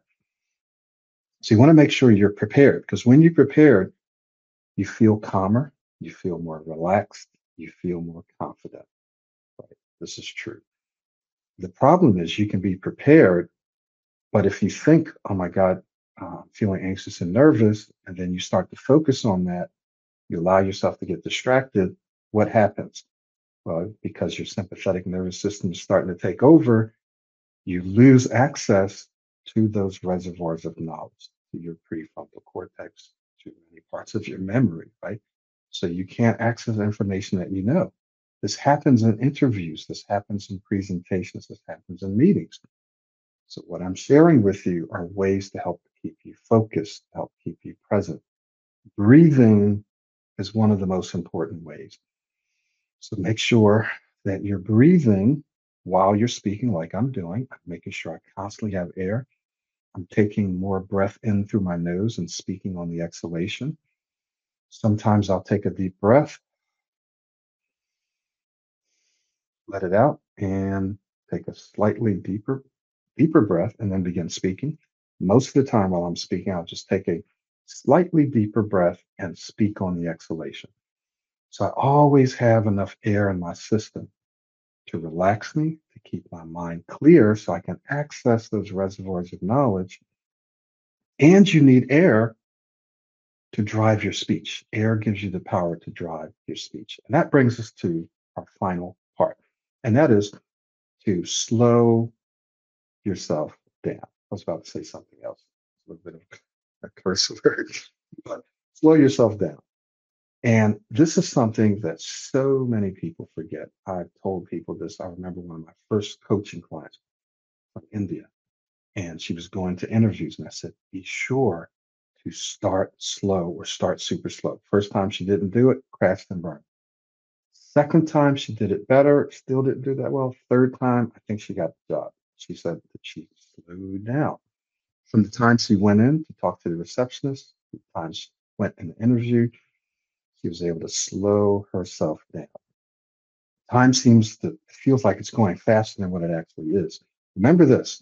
So you want to make sure you're prepared, because when you're prepared, you feel calmer, you feel more relaxed, you feel more confident. Right? This is true. The problem is you can be prepared, but if you think, oh my God, uh, I'm feeling anxious and nervous, and then you start to focus on that, you allow yourself to get distracted, what happens? Well, because your sympathetic nervous system is starting to take over, you lose access to those reservoirs of knowledge, to your prefrontal cortex, to many parts of your memory, right? So you can't access information that you know. This happens in interviews, this happens in presentations, this happens in meetings. So what I'm sharing with you are ways to help keep you focused, help keep you present. Breathing is one of the most important ways. So make sure that you're breathing while you're speaking, like I'm doing. I'm making sure I constantly have air. I'm taking more breath in through my nose and speaking on the exhalation. Sometimes I'll take a deep breath, let it out, and take a slightly deeper, deeper breath, and then begin speaking. Most of the time while I'm speaking, I'll just take a slightly deeper breath and speak on the exhalation. So I always have enough air in my system to relax me, to keep my mind clear so I can access those reservoirs of knowledge. And you need air to drive your speech. Air gives you the power to drive your speech. And that brings us to our final part, and that is to slow yourself down. I was about to say something else, a little bit of a curse word, but slow yourself down. And this is something that so many people forget. I've told people this. I remember one of my first coaching clients from India, and she was going to interviews, and I said, be sure to start slow or start super slow. First time she didn't do it, crashed and burned. Second time she did it better, still didn't do that well. Third time, I think she got the job. She said that she slowed down. From the time she went in to talk to the receptionist, the time she went in the interview, she was able to slow herself down. Time seems to feels like it's going faster than what it actually is. Remember this: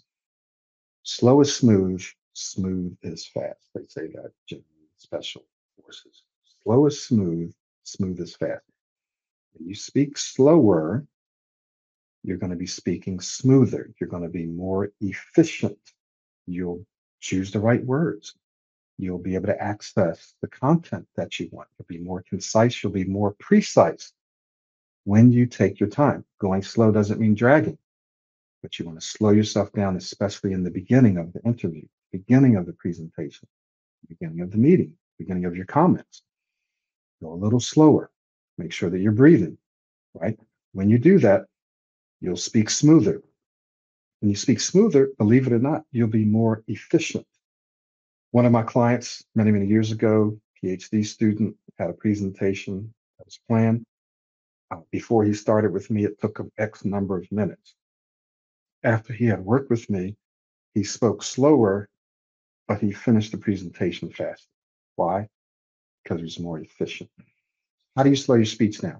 slow is smooth, smooth is fast. They say that generally in special forces. Slow is smooth, smooth is fast. When you speak slower, you're going to be speaking smoother. You're going to be more efficient. You'll choose the right words. You'll be able to access the content that you want. You'll be more concise. You'll be more precise when you take your time. Going slow doesn't mean dragging, but you want to slow yourself down, especially in the beginning of the interview, beginning of the presentation, beginning of the meeting, beginning of your comments. Go a little slower. Make sure that you're breathing, right? When you do that, you'll speak smoother. When you speak smoother, believe it or not, you'll be more efficient. One of my clients many, many years ago, PhD student, had a presentation that was planned. Uh, before he started with me, it took him X number of minutes. After he had worked with me, he spoke slower, but he finished the presentation faster. Why? Because he was more efficient. How do you slow your speech down?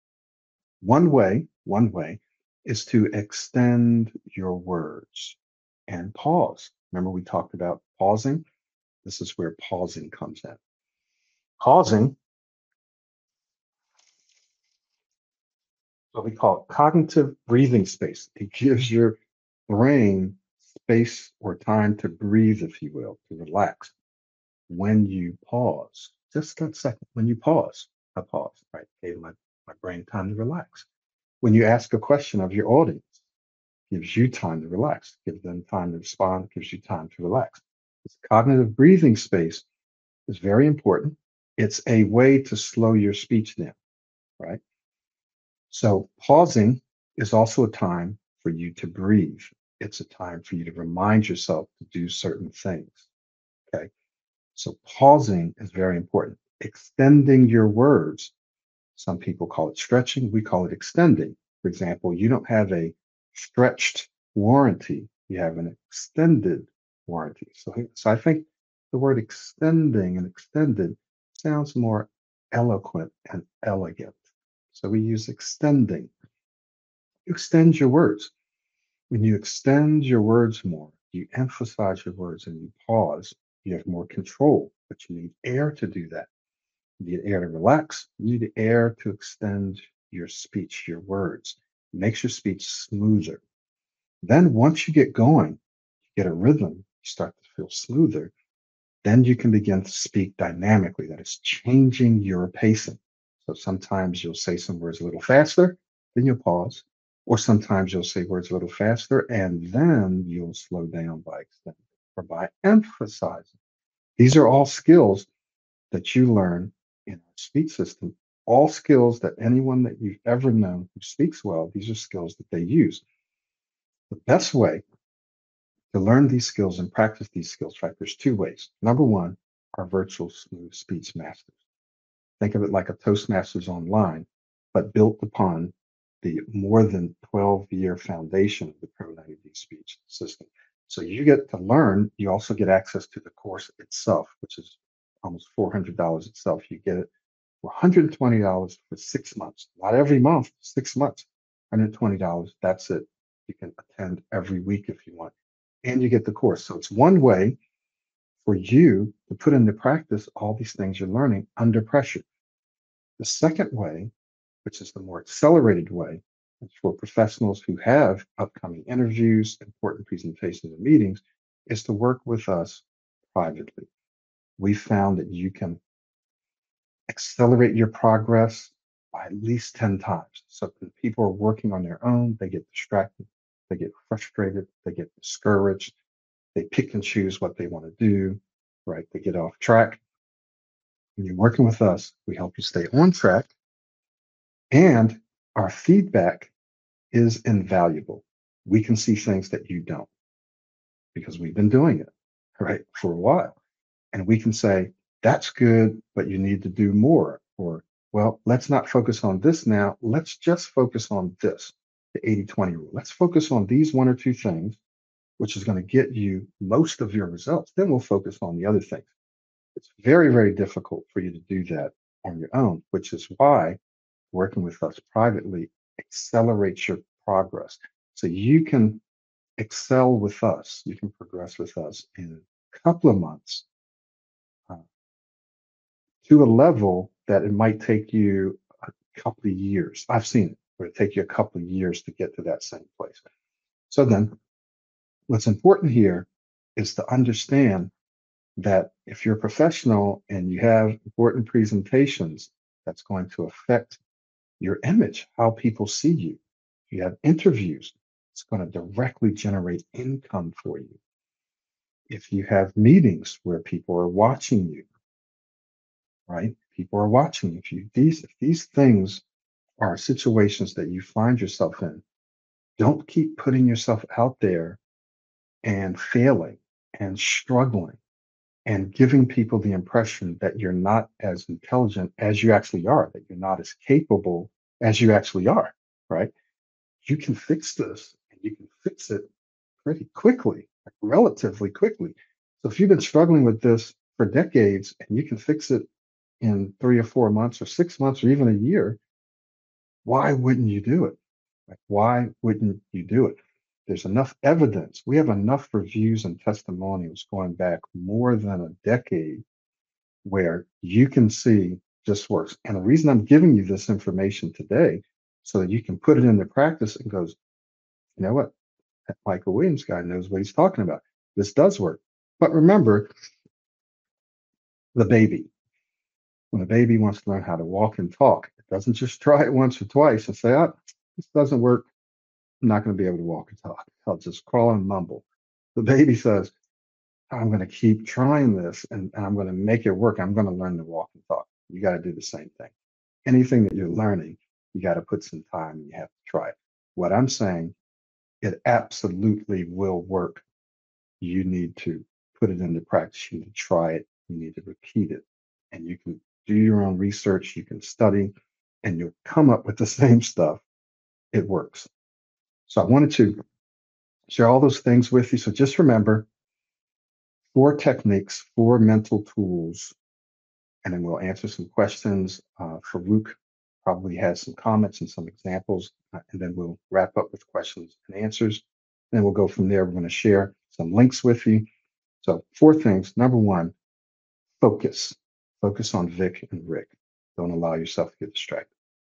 One way, one way is to extend your words and pause. Remember, we talked about pausing? This is where pausing comes in. Pausing, what we call cognitive breathing space. It gives your brain space or time to breathe, if you will, to relax. When you pause, just that second, when you pause, I pause, right? Gave my, my brain time to relax. When you ask a question of your audience, gives you time to relax, give them time to respond, gives you time to relax. This cognitive breathing space is very important. It's a way to slow your speech down, right? So pausing is also a time for you to breathe. It's a time for you to remind yourself to do certain things. Okay. So pausing is very important. Extending your words. Some people call it stretching. We call it extending. For example, you don't have a stretched warranty. You have an extended warranty. So, so I think the word extending and extended sounds more eloquent and elegant. So we use extending. You extend your words. When you extend your words more, you emphasize your words and you pause, you have more control, but you need air to do that. You need air to relax. You need air to extend your speech, your words. It makes your speech smoother. Then once you get going, you get a rhythm, you start to feel smoother, then you can begin to speak dynamically. That is changing your pacing. So sometimes you'll say some words a little faster, then you'll pause. Or sometimes you'll say words a little faster and then you'll slow down by extending or by emphasizing. These are all skills that you learn in our speech system, all skills that anyone that you've ever known who speaks well, these are skills that they use. The best way to learn these skills and practice these skills, right, there's two ways. Number one, our virtual smooth speech masters. Think of it like a Toastmasters online, but built upon the more than twelve year foundation of the Pro ninety D speech system. So you get to learn, you also get access to the course itself, which is almost four hundred dollars itself. You get it for one hundred twenty dollars for six months, not every month, six months, one hundred twenty dollars. That's it. You can attend every week if you want, and you get the course. So it's one way for you to put into practice all these things you're learning under pressure. The second way, which is the more accelerated way, is for professionals who have upcoming interviews, important presentations, and meetings, is to work with us privately. We found that you can accelerate your progress by at least ten times. So when people are working on their own, they get distracted, they get frustrated, they get discouraged, they pick and choose what they want to do, right? They get off track. When you're working with us, we help you stay on track, and our feedback is invaluable. We can see things that you don't because we've been doing it, right, for a while. And we can say, that's good, but you need to do more. Or, well, let's not focus on this now. Let's just focus on this, the eighty twenty rule. Let's focus on these one or two things, which is going to get you most of your results. Then we'll focus on the other things. It's very, very difficult for you to do that on your own, which is why working with us privately accelerates your progress. So you can excel with us, you can progress with us in a couple of months uh, to a level that it might take you a couple of years. I've seen it where it take you a couple of years to get to that same place. So then what's important here is to understand that if you're a professional and you have important presentations, that's going to affect your image, how people see you. If you have interviews, it's going to directly generate income for you. If you have meetings where people are watching you, right? People are watching. If you these if these things are situations that you find yourself in, don't keep putting yourself out there and failing and struggling and giving people the impression that you're not as intelligent as you actually are, that you're not as capable as you actually are, right? You can fix this and you can fix it pretty quickly, like relatively quickly. So if you've been struggling with this for decades and you can fix it in three or four months or six months or even a year, why wouldn't you do it? Like, why wouldn't you do it? There's enough evidence. We have enough reviews and testimonials going back more than a decade where you can see this works. And the reason I'm giving you this information today so that you can put it into practice and goes, you know what? That Michael Williams guy knows what he's talking about. This does work. But remember the baby. When a baby wants to learn how to walk and talk, it doesn't just try it once or twice and say, oh, this doesn't work. I'm not going to be able to walk and talk. I'll just crawl and mumble. The baby says, I'm going to keep trying this and, and I'm going to make it work. I'm going to learn to walk and talk. You got to do the same thing. Anything that you're learning, you got to put some time and you have to try it. What I'm saying, it absolutely will work. You need to put it into practice. You need to try it. You need to repeat it. And you can do your own research. You can study and you'll come up with the same stuff. It works. So I wanted to share all those things with you. So just remember four techniques, four mental tools, and then we'll answer some questions. Uh, Farouk probably has some comments and some examples, uh, and then we'll wrap up with questions and answers. Then we'll go from there. We're going to share some links with you. So four things. Number one, focus. Focus on Vic and Rick. Don't allow yourself to get distracted.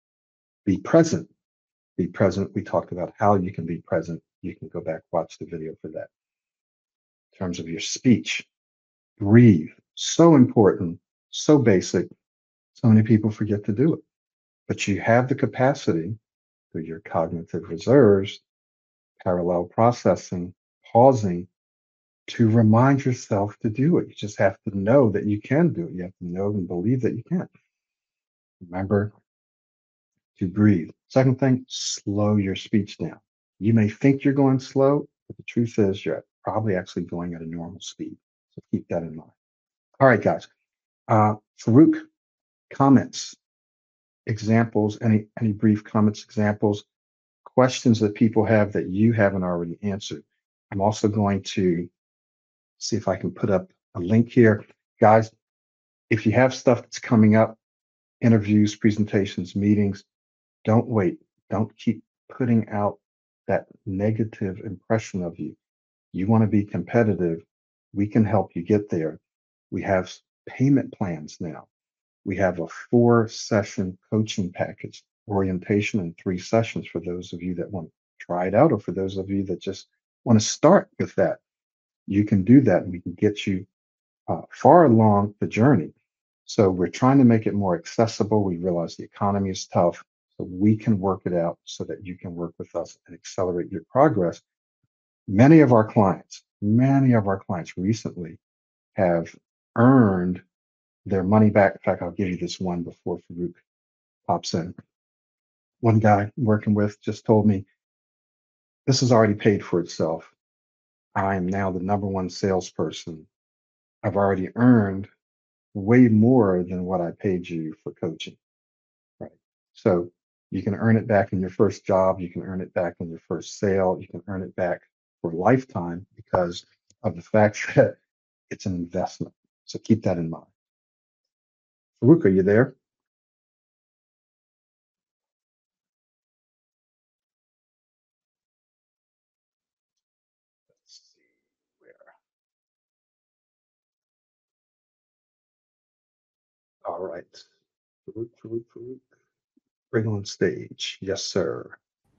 Be present. Be present. We talked about how you can be present. You can go back, watch the video for that. In terms of your speech, breathe. So important, so basic. So many people forget to do it. But you have the capacity through your cognitive reserves, parallel processing, pausing, to remind yourself to do it. You just have to know that you can do it. You have to know and believe that you can. Remember to breathe. Second thing, slow your speech down. You may think you're going slow, but the truth is you're probably actually going at a normal speed. So keep that in mind. All right, guys. Uh, Farouk, comments, examples, any any brief comments, examples, questions that people have that you haven't already answered. I'm also going to see if I can put up a link here. Guys, if you have stuff that's coming up, interviews, presentations, meetings, don't wait. Don't keep putting out that negative impression of you. You want to be competitive. We can help you get there. We have payment plans now. We have a four session coaching package, orientation in three sessions for those of you that want to try it out, or for those of you that just want to start with that. You can do that and we can get you uh, far along the journey. So we're trying to make it more accessible. We realize the economy is tough, so we can work it out so that you can work with us and accelerate your progress. Many of our clients, many of our clients recently have earned their money back. In fact, I'll give you this one before Farouk pops in. One guy I'm working with just told me, this has already paid for itself. I am now the number one salesperson. I've already earned way more than what I paid you for coaching. Right. So you can earn it back in your first job. You can earn it back in your first sale. You can earn it back for a lifetime because of the fact that it's an investment. So keep that in mind. Farouk, are you there? Let's see where. All right. Farouk, Farouk, Farouk. Bring on stage. Yes, sir.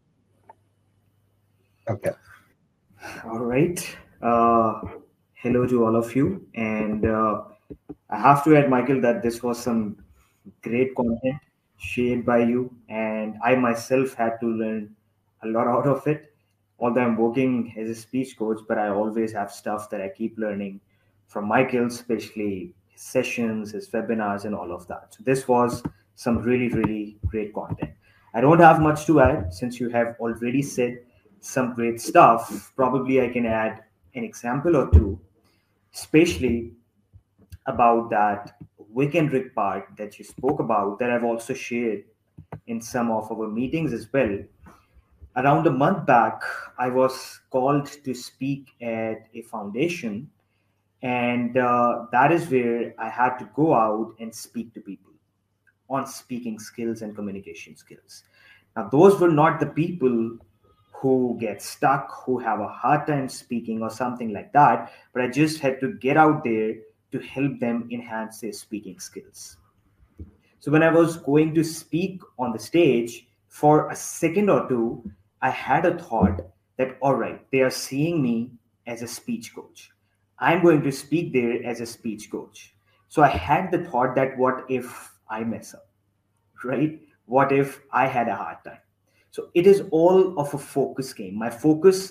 Okay. All right. Uh, hello to all of you. And uh, I have to add, Michael, that this was some great content shared by you. And I myself had to learn a lot out of it. Although I'm working as a speech coach, but I always have stuff that I keep learning from Michael, especially his sessions, his webinars, and all of that. So this was some really, really great content. I don't have much to add since you have already said some great stuff. Probably I can add an example or two, especially about that weekend rig part that you spoke about, that I've also shared in some of our meetings as well. Around a month back, I was called to speak at a foundation, and uh, that is where I had to go out and speak to people on speaking skills and communication skills. Now, those were not the people who get stuck, who have a hard time speaking or something like that, but I just had to get out there to help them enhance their speaking skills. So when I was going to speak on the stage, for a second or two, I had a thought that, all right, they are seeing me as a speech coach. I'm going to speak there as a speech coach. So I had the thought that what if I mess up, right? What if I had a hard time? So it is all of a focus game. My focus,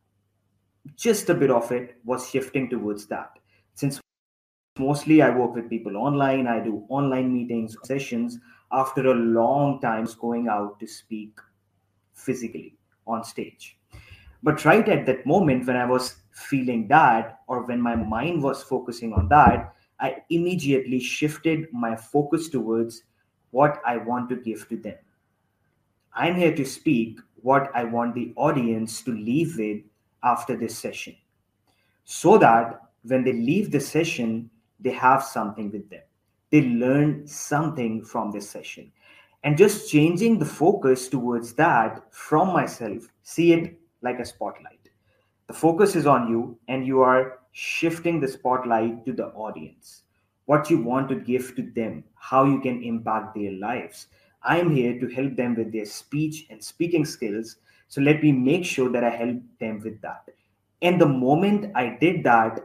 just a bit of it, was shifting towards that. Since mostly I work with people online, I do online meetings, sessions. After a long time going out to speak physically on stage. But right at that moment, when I was feeling that, or when my mind was focusing on that, I immediately shifted my focus towards what I want to give to them. I'm here to speak what I want the audience to leave with after this session, so that when they leave the session, they have something with them. They learn something from this session. And just changing the focus towards that from myself, see it like a spotlight. The focus is on you, and you are shifting the spotlight to the audience. What you want to give to them, how you can impact their lives. I'm here to help them with their speech and speaking skills. So let me make sure that I help them with that. And the moment I did that,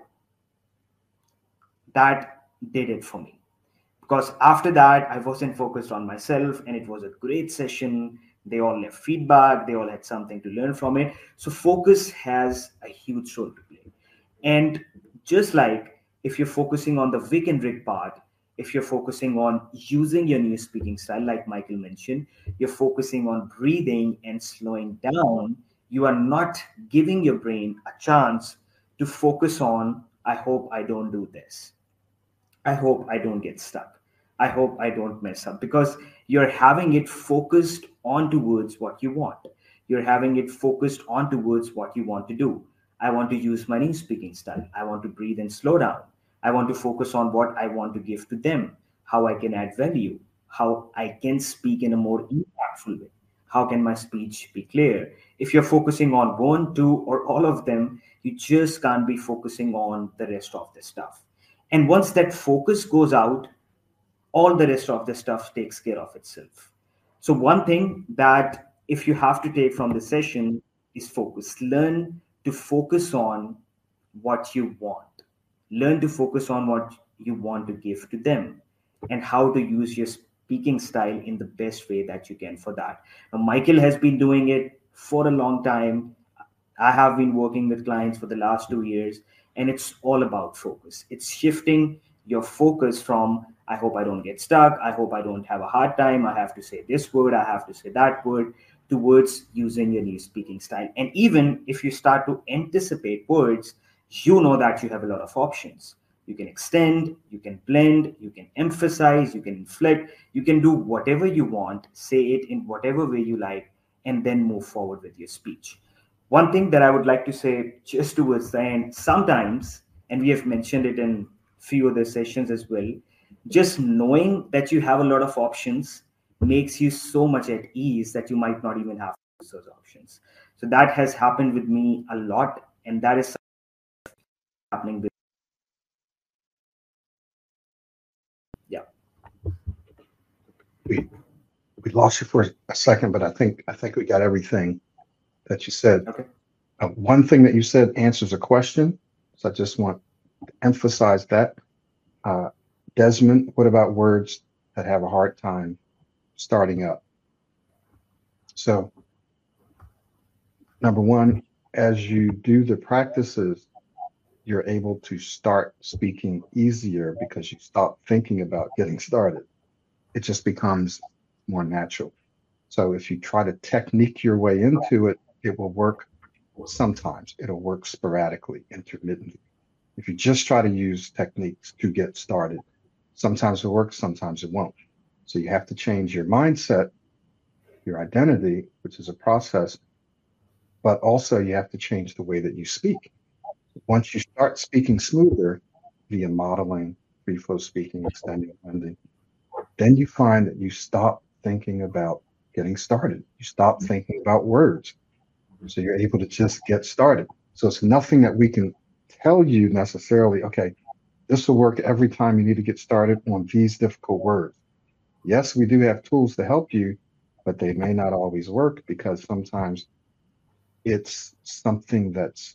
that did it for me. Because after that, I wasn't focused on myself, and it was a great session. They all left feedback, they all had something to learn from it. So, focus has a huge role to play. And just like if you're focusing on the Vic and Rick part, if you're focusing on using your new speaking style, like Michael mentioned, you're focusing on breathing and slowing down. You are not giving your brain a chance to focus on, I hope I don't do this. I hope I don't get stuck. I hope I don't mess up, because you're having it focused on towards what you want. You're having it focused on towards what you want to do. I want to use my new speaking style. I want to breathe and slow down. I want to focus on what I want to give to them, how I can add value, how I can speak in a more impactful way. How can my speech be clear? If you're focusing on one, two, or all of them, you just can't be focusing on the rest of the stuff. And once that focus goes out, all the rest of the stuff takes care of itself. So, one thing that if you have to take from the session is focus. Learn to focus on what you want. Learn to focus on what you want to give to them. and how to use your speaking style in the best way that you can for that. Now, Michael has been doing it for a long time. I have been working with clients for the last two years, and it's all about focus. It's shifting your focus from, I hope I don't get stuck, I hope I don't have a hard time, I have to say this word, I have to say that word, towards using your new speaking style. And even if you start to anticipate words, you know that you have a lot of options. You can extend, you can blend, you can emphasize, you can inflect, you can do whatever you want, say it in whatever way you like, and then move forward with your speech. One thing that I would like to say just towards the end, sometimes, and we have mentioned it in few other sessions as well, just knowing that you have a lot of options makes you so much at ease that you might not even have those options. So that has happened with me a lot, and that is happening with, yeah. We we lost you for a second, but I think I think we got everything that you said. Okay. Uh, one thing that you said answers a question, so I just want to emphasize that. Uh, Desmond, what about words that have a hard time starting up? So, number one, as you do the practices, you're able to start speaking easier because you stop thinking about getting started. It just becomes more natural. So, if you try to technique your way into it, it will work sometimes, it'll work sporadically, intermittently. If you just try to use techniques to get started, sometimes it works, sometimes it won't. So you have to change your mindset, your identity, which is a process, but also you have to change the way that you speak. Once you start speaking smoother via modeling, free flow speaking, extending, blending, then you find that you stop thinking about getting started. You stop thinking about words. So you're able to just get started. So it's nothing that we can tell you necessarily, okay, this will work every time you need to get started on these difficult words. Yes, we do have tools to help you, but they may not always work because sometimes it's something that's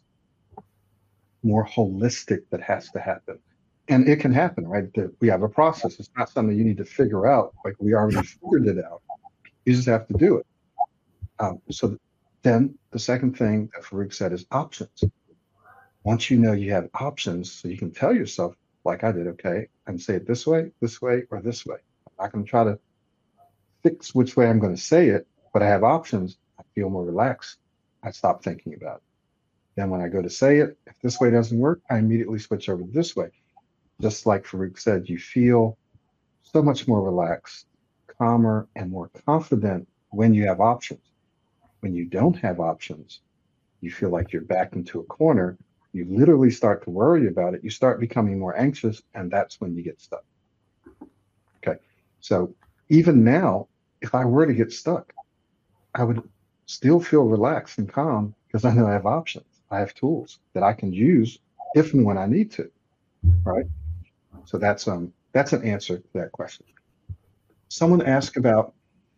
more holistic that has to happen. And it can happen, right? That we have a process. It's not something you need to figure out. Like we already figured it out. You just have to do it. Um, so then the second thing that Farouk said is options. Once you know you have options, so you can tell yourself, like I did, okay, I can say it this way, this way, or this way. I'm not going to try to fix which way I'm going to say it, but I have options. I feel more relaxed. I stop thinking about it. Then when I go to say it, if this way doesn't work, I immediately switch over to this way. Just like Farouk said, you feel so much more relaxed, calmer, and more confident when you have options. When you don't have options, you feel like you're back into a corner. You literally start to worry about it. You start becoming more anxious, and that's when you get stuck. Okay. So even now, if I were to get stuck, I would still feel relaxed and calm because I know I have options. I have tools that I can use if and when I need to. Right. So that's um that's an answer to that question. Someone asked about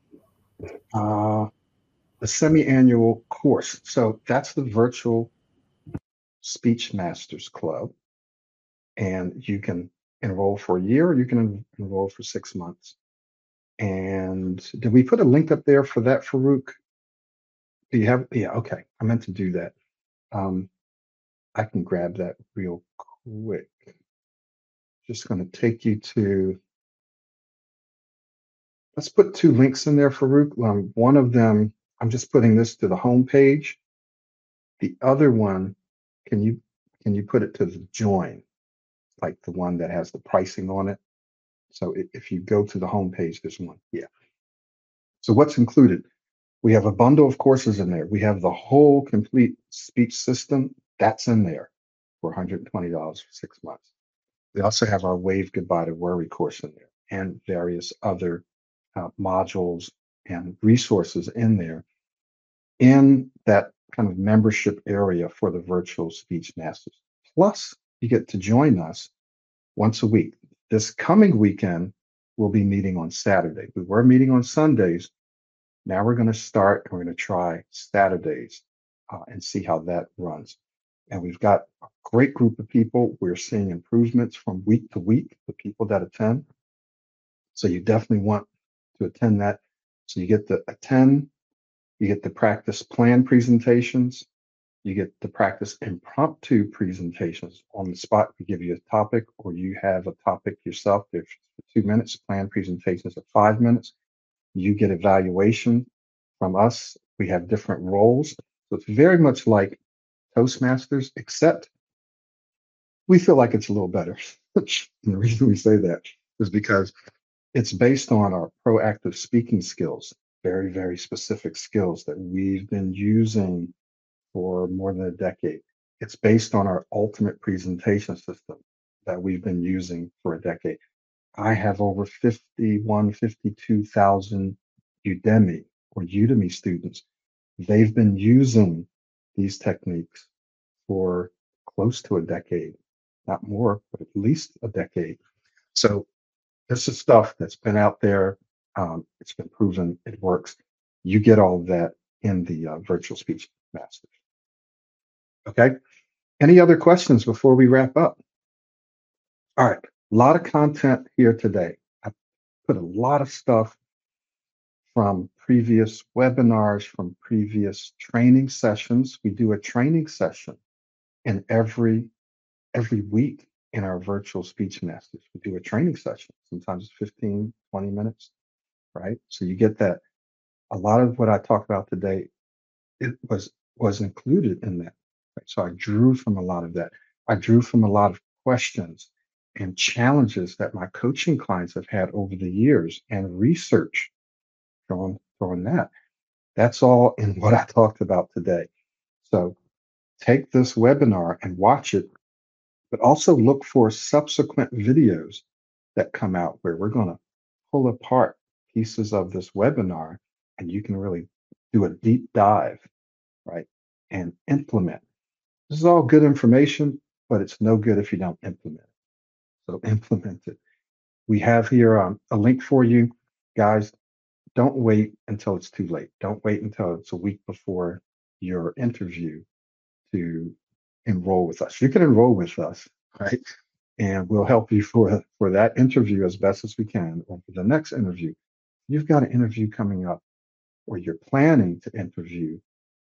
uh, the semi-annual course. So that's the virtual Speech Masters Club, and you can enroll for a year, or you can en- enroll for six months. And did we put a link up there for that, Farouk? Do you have? Yeah, okay. I meant to do that. Um, I can grab that real quick. Just going to take you to. Let's put two links in there, Farouk. Um, one of them, I'm just putting this to the home page. The other one, can you can you put it to the join, like the one that has the pricing on it? So i- if you go to the home page, there's one. Yeah. So what's included? We have a bundle of courses in there. We have the whole complete speech system that's in there for one hundred twenty dollars for six months. We also have our Wave Goodbye to Worry course in there and various other uh, modules and resources in there in that kind of membership area for the virtual speech masters. Plus, you get to join us once a week. This coming weekend, we'll be meeting on Saturday. We were meeting on Sundays. Now we're going to start and we're going to try Saturdays uh, and see how that runs. And we've got a great group of people. We're seeing improvements from week to week, the people that attend. So you definitely want to attend that. So you get to attend, you get to practice plan presentations, you get to practice impromptu presentations on the spot. We give you a topic, or you have a topic yourself. If two minutes, plan presentations are five minutes. You get evaluation from us. We have different roles. So it's very much like Toastmasters, except we feel like it's a little better. And the reason we say that is because it's based on our proactive speaking skills, very, very specific skills that we've been using for more than a decade. It's based on our ultimate presentation system that we've been using for a decade. I have over fifty-one, fifty-two thousand Udemy or Udemy students. They've been using these techniques for close to a decade, not more, but at least a decade. So this is stuff that's been out there. Um, it's been proven it works. You get all of that in the uh, Virtual Speech Masters. Okay. Any other questions before we wrap up? All right. A lot of content here today. I put a lot of stuff from previous webinars, from previous training sessions. We do a training session in every every week in our Virtual Speech Masters. We do a training session. Sometimes it's fifteen, twenty minutes, right? So you get that. A lot of what I talked about today, it was was included in that. Right? So I drew from a lot of that. I drew from a lot of questions and challenges that my coaching clients have had over the years, and research on on that. That's all in what I talked about today. So take this webinar and watch it, but also look for subsequent videos that come out where we're going to pull apart pieces of this webinar, and you can really do a deep dive, right? And implement. This is all good information, but it's no good if you don't implement it. So implement it. We have here um, a link for you. Guys, don't wait until it's too late. Don't wait until it's a week before your interview to enroll with us. You can enroll with us, right? And we'll help you for, for that interview as best as we can, or for the next interview. You've got an interview coming up, or you're planning to interview.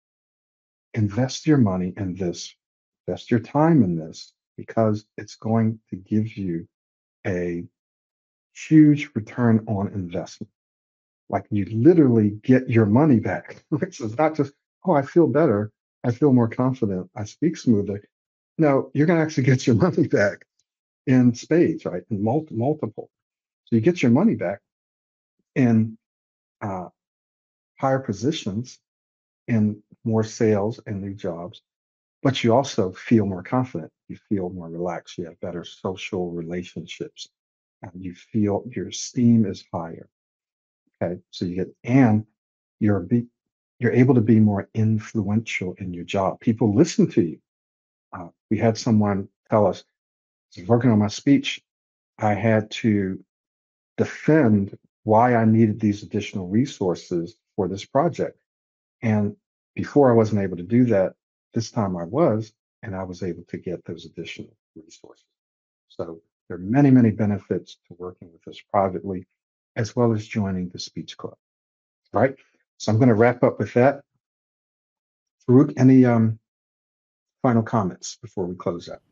Invest your money in this, invest your time in this, because it's going to give you a huge return on investment. Like, you literally get your money back. So it's not just, oh, I feel better, I feel more confident, I speak smoother. No, you're going to actually get your money back in spades, right? In mul- multiple. So you get your money back in uh, higher positions, in more sales and new jobs, but you also feel more confident. You feel more relaxed. You have better social relationships. And you feel your esteem is higher. Okay, so you get, and you're be, you're able to be more influential in your job. People listen to you. Uh, we had someone tell us, "I was working on my speech. I had to defend why I needed these additional resources for this project. And before I wasn't able to do that. This time I was, and I was able to get those additional resources." So there are many, many benefits to working with us privately, as well as joining the Speech Club. Right? So I'm going to wrap up with that. Farouk, any um, final comments before we close out?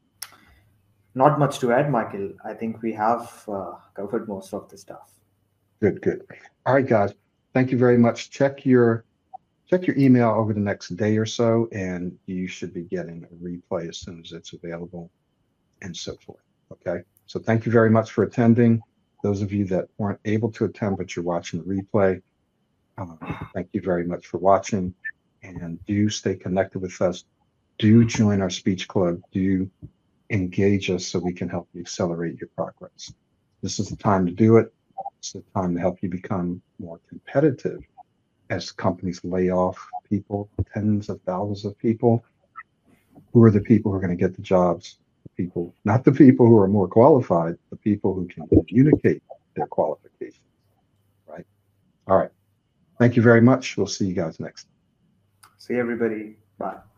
Not much to add, Michael. I think we have uh, covered most of the stuff. Good, good. All right, guys. Thank you very much. Check your check your email over the next day or so, and you should be getting a replay as soon as it's available, and so forth. Okay. So thank you very much for attending. Those of you that weren't able to attend, but you're watching the replay, um, thank you very much for watching, and do stay connected with us. Do join our speech club. Do engage us so we can help you accelerate your progress. This is the time to do it. It's the time to help you become more competitive as companies lay off people, tens of thousands of people. Who are the people who are going to get the jobs? The people, not the people who are more qualified, the people who can communicate their qualifications, right? All right. Thank you very much. We'll see you guys next time. See everybody. Bye.